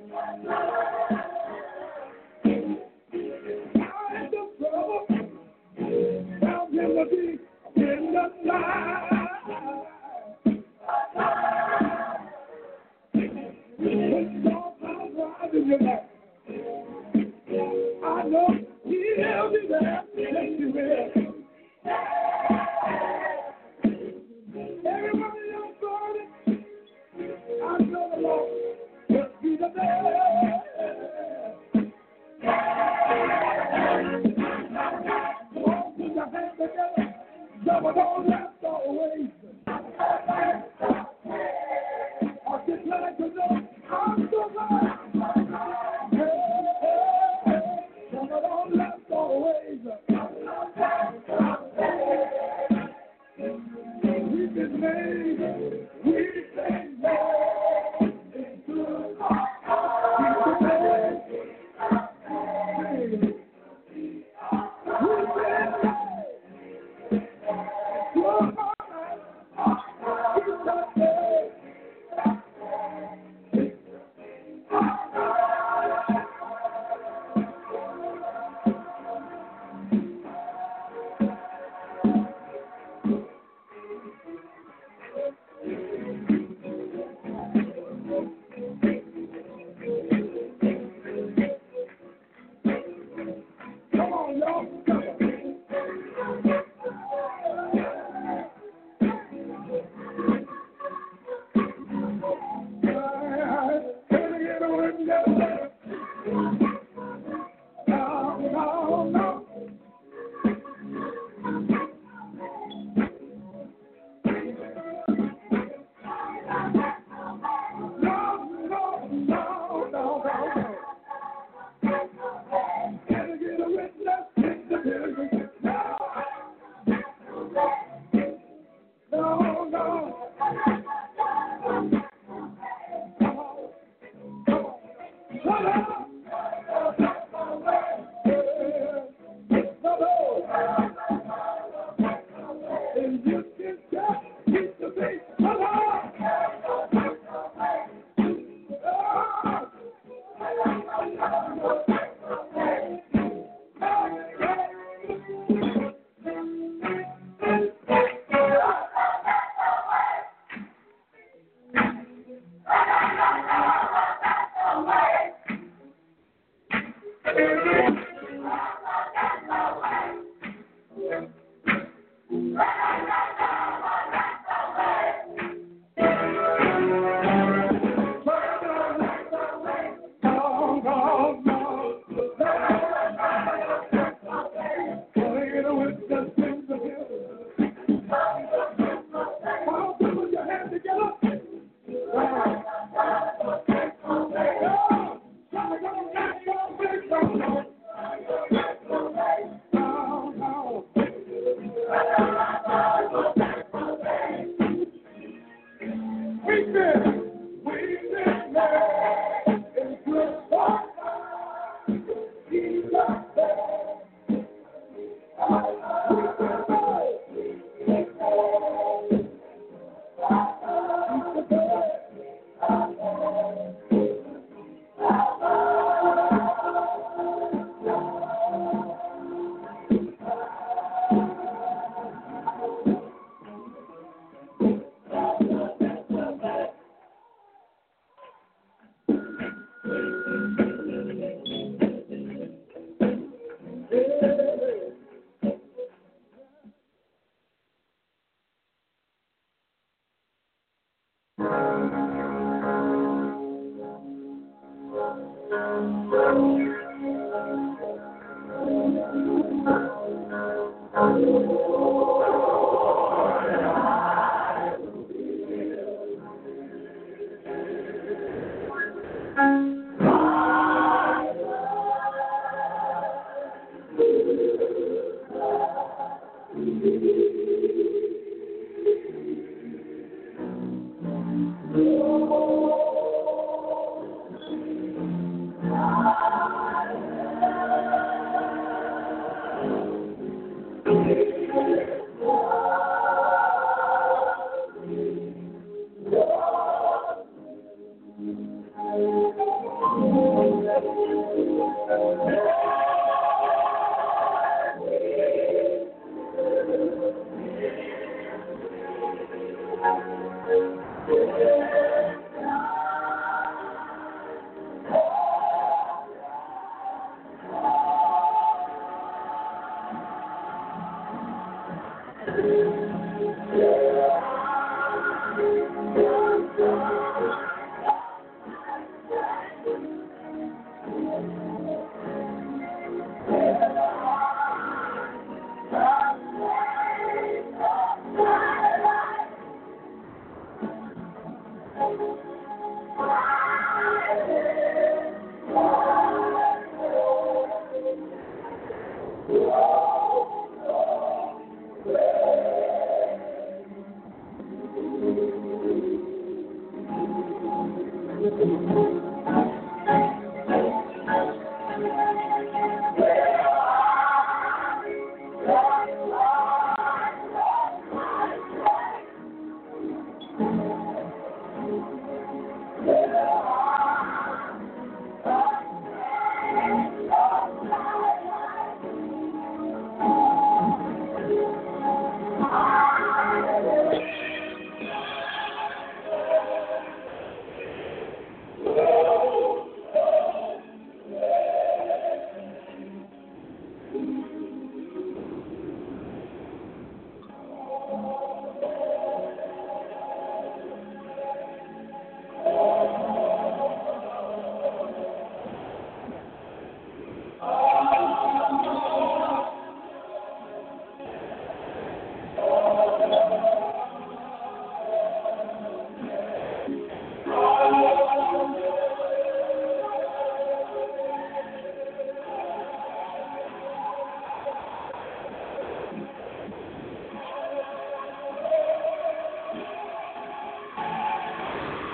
I'm the trouble, down in the deep, in the night. It's all time rising your life. I know he'll be there, yes he will. Everybody else got it. I know the Lord will be the best. Come on, put your hands together. Double don't last always. I just like to know I'm so glad. Double don't last always. We've been made into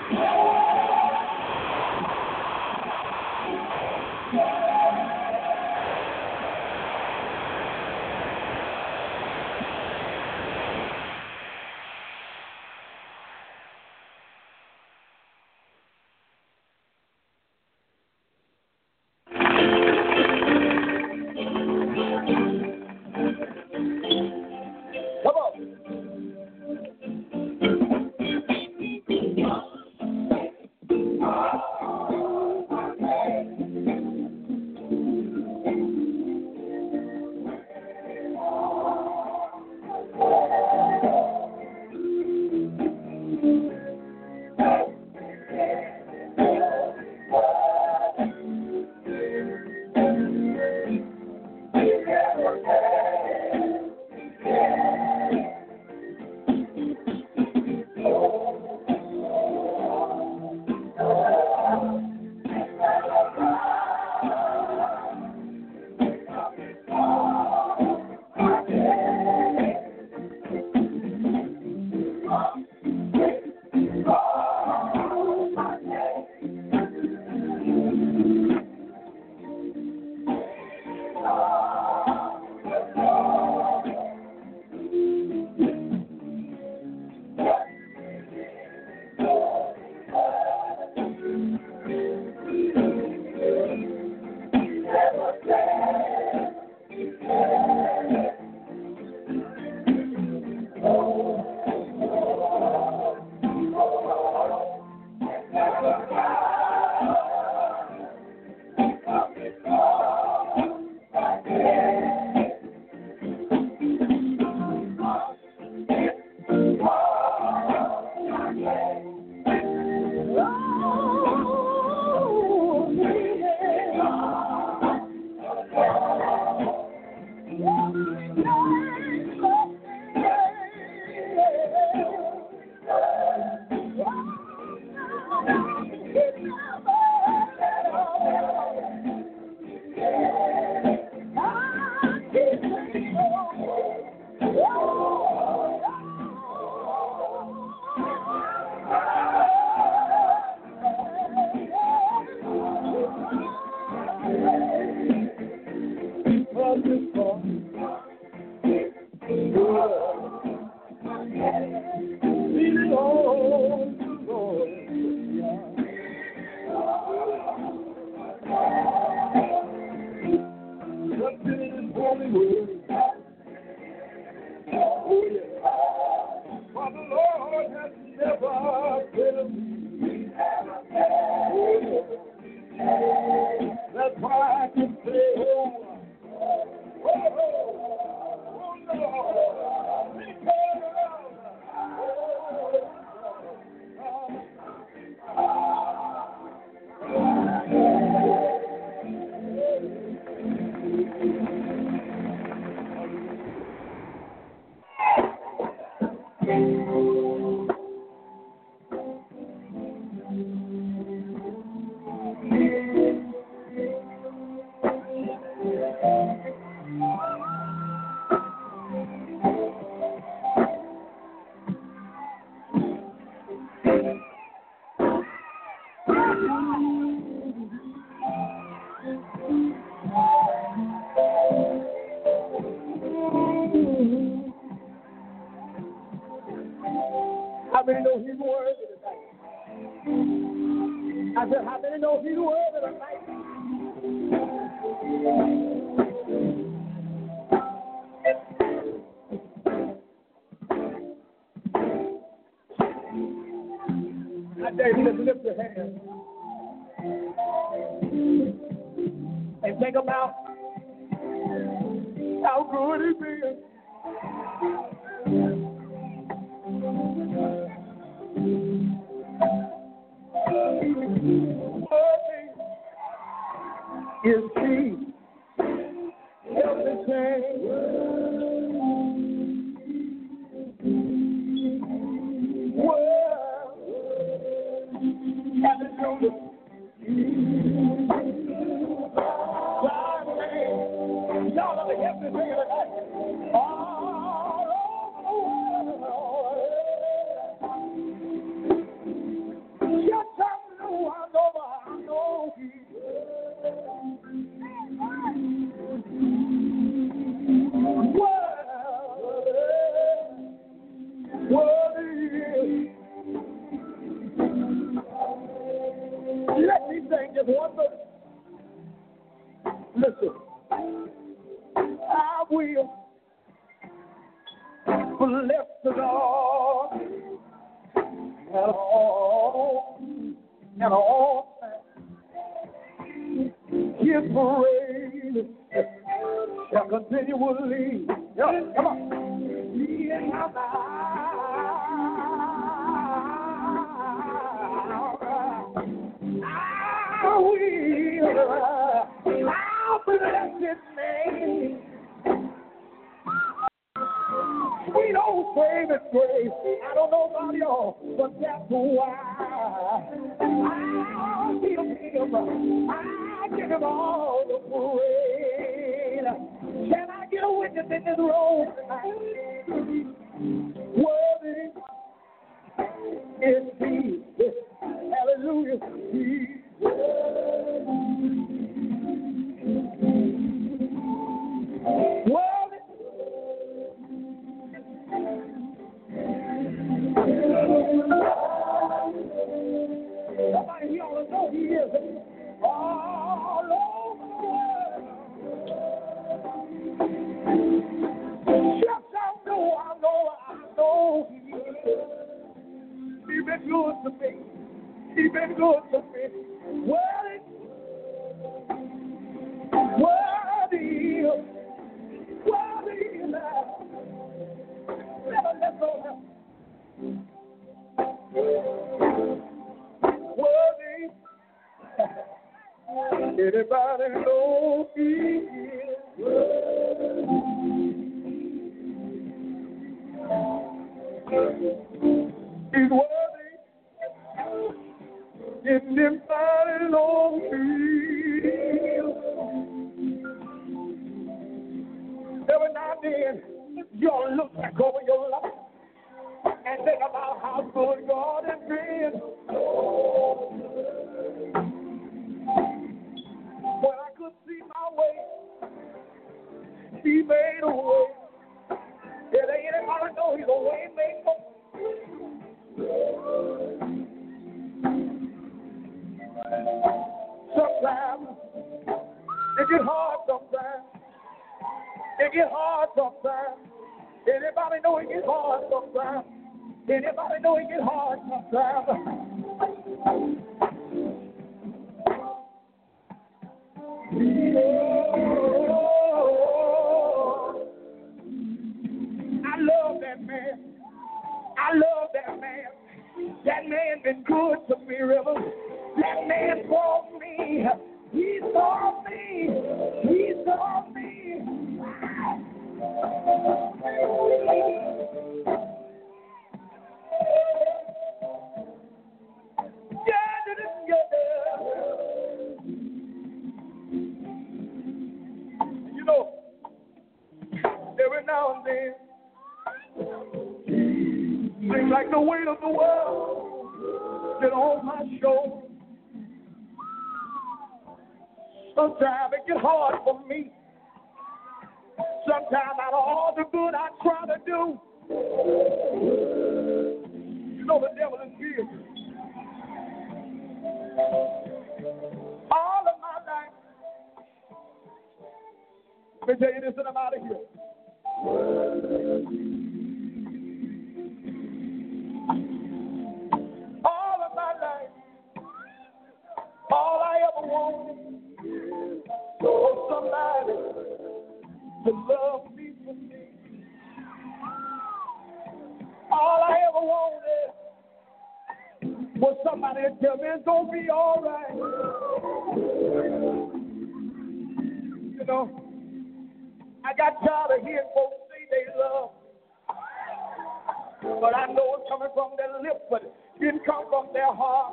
How many know he's worthy tonight? I said, how many know he's worthy tonight? I dare you to lift your hands and think about how good he's been. Is he everything? Well, hallelujah. Y'all are the everything tonight. All over the world. at all times. His praise shall continually, come on, be in my mouth. I'll bless his name. Sweet old saving grace. I don't know about y'all, but that's why I'll give him. I give him all the praise. Can I get a witness in this room tonight? Worthy is he. Hallelujah. He's worthy. Somebody here ought to know he is all over the world. Yes, I know he is. He's been good to me. He's been good to me. Worthy now. Never let go. Worthy. Anybody know he is he's worthy. Anybody know he is. Every now and then, you'll look back over your life and think about how good God has been. When I could see my way, he made a way. There ain't anybody know he's a way maker. Sometimes it gets hard sometimes. It gets hard sometimes. Anybody know it gets hard sometimes? Anybody know it gets hard sometimes? I love that man. I love that man. That man been good to me, River. That man brought me. He saw me. He saw me. You know, every now and then, seems like the weight of the world get on my shoulders. Sometimes it gets hard for me. Sometimes out of all the good I try to do, you know the devil is here. All of my life, let me tell you this and I'm out of here. All of my life, all I ever wanted was somebody to love me for me. All I ever wanted was somebody to tell me it's gonna be all right. You know, I got tired of hearing folks say they love, but I know it's coming from their lips, but it didn't come from their heart.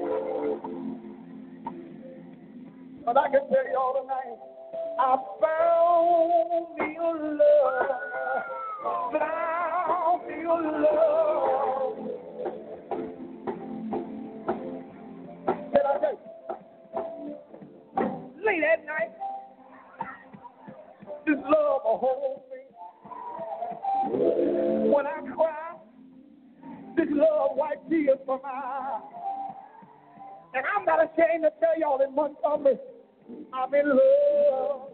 But I can tell you all tonight, I found me a love, found me a love. Can I tell you, late at night, this love will hold me. When I cry, this love wipes tears from my eyes. And I'm not ashamed to tell y'all in Montgomery, I'm in love.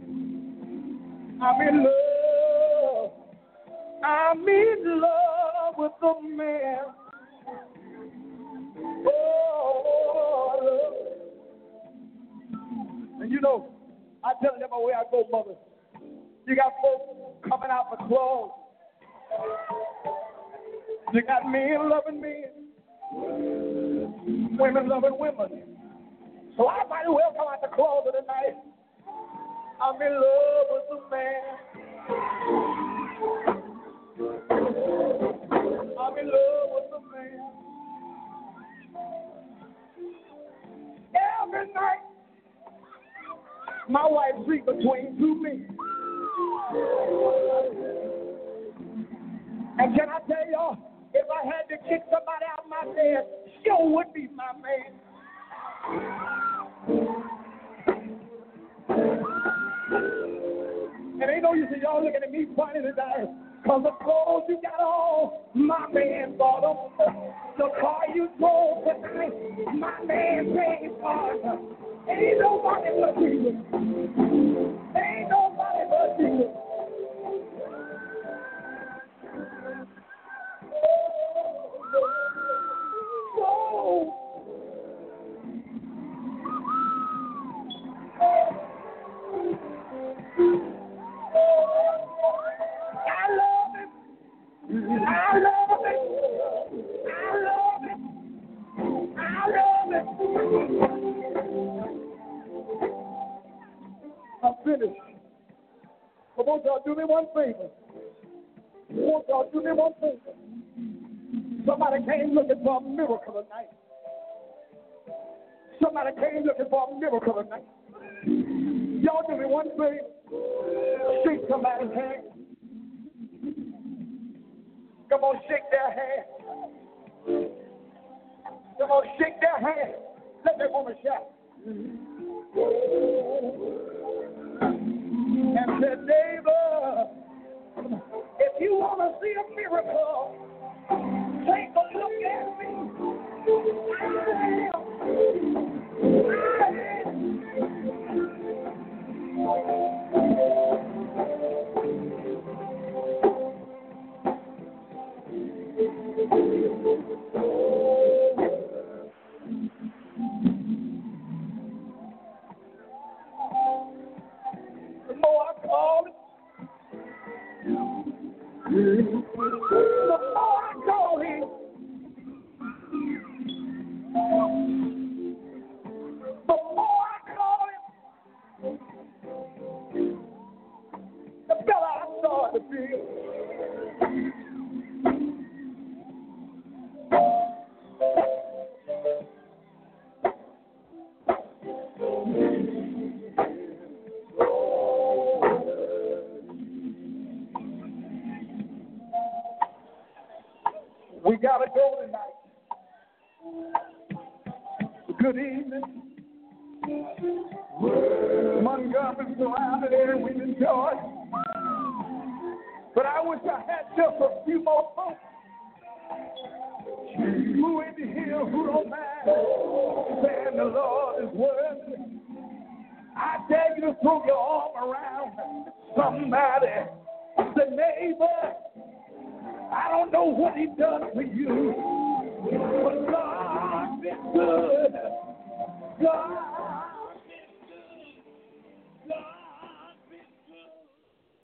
I'm in love. I'm in love with a man. Oh, and you know, I tell them everywhere I go, mother, you got folks coming out for clothes. You got men loving men, women loving women. So I might as well come out the closet tonight. I'm in love with a man. I'm in love with a man. Every night, my wife sleeps between two men. And can I tell y'all, if I had to kick somebody out of my bed, sure would be my man. And ain't no use in y'all looking at me funny today, cause the clothes you got on, my man bought them. The car you drove tonight, my man paid for it. Ain't nobody but Jesus. Ain't nobody but Jesus. Oh. I love it. I love it. I love it. I love it. I'm finished. But won't y'all do me one favor? Won't y'all do me one favor? Somebody came looking for a miracle tonight. Somebody came looking for a miracle tonight. Y'all do me one favor. Shake somebody's hand. Come on, shake their hand. Come on, shake their hand. Let that woman shout. And said, neighbor, if you want to see a miracle, take a look at me. The more I call it, the more I call him. The more I call him, the better I start to feel. We gotta go tonight. Good evening. Montgomery's surrounded here and we've enjoyed. But I wish I had just a few more folks who in here who don't mind saying the Lord is worthy. I dare you to throw your arm around somebody. Say, neighbor, I don't know what he done for you, but God is good. God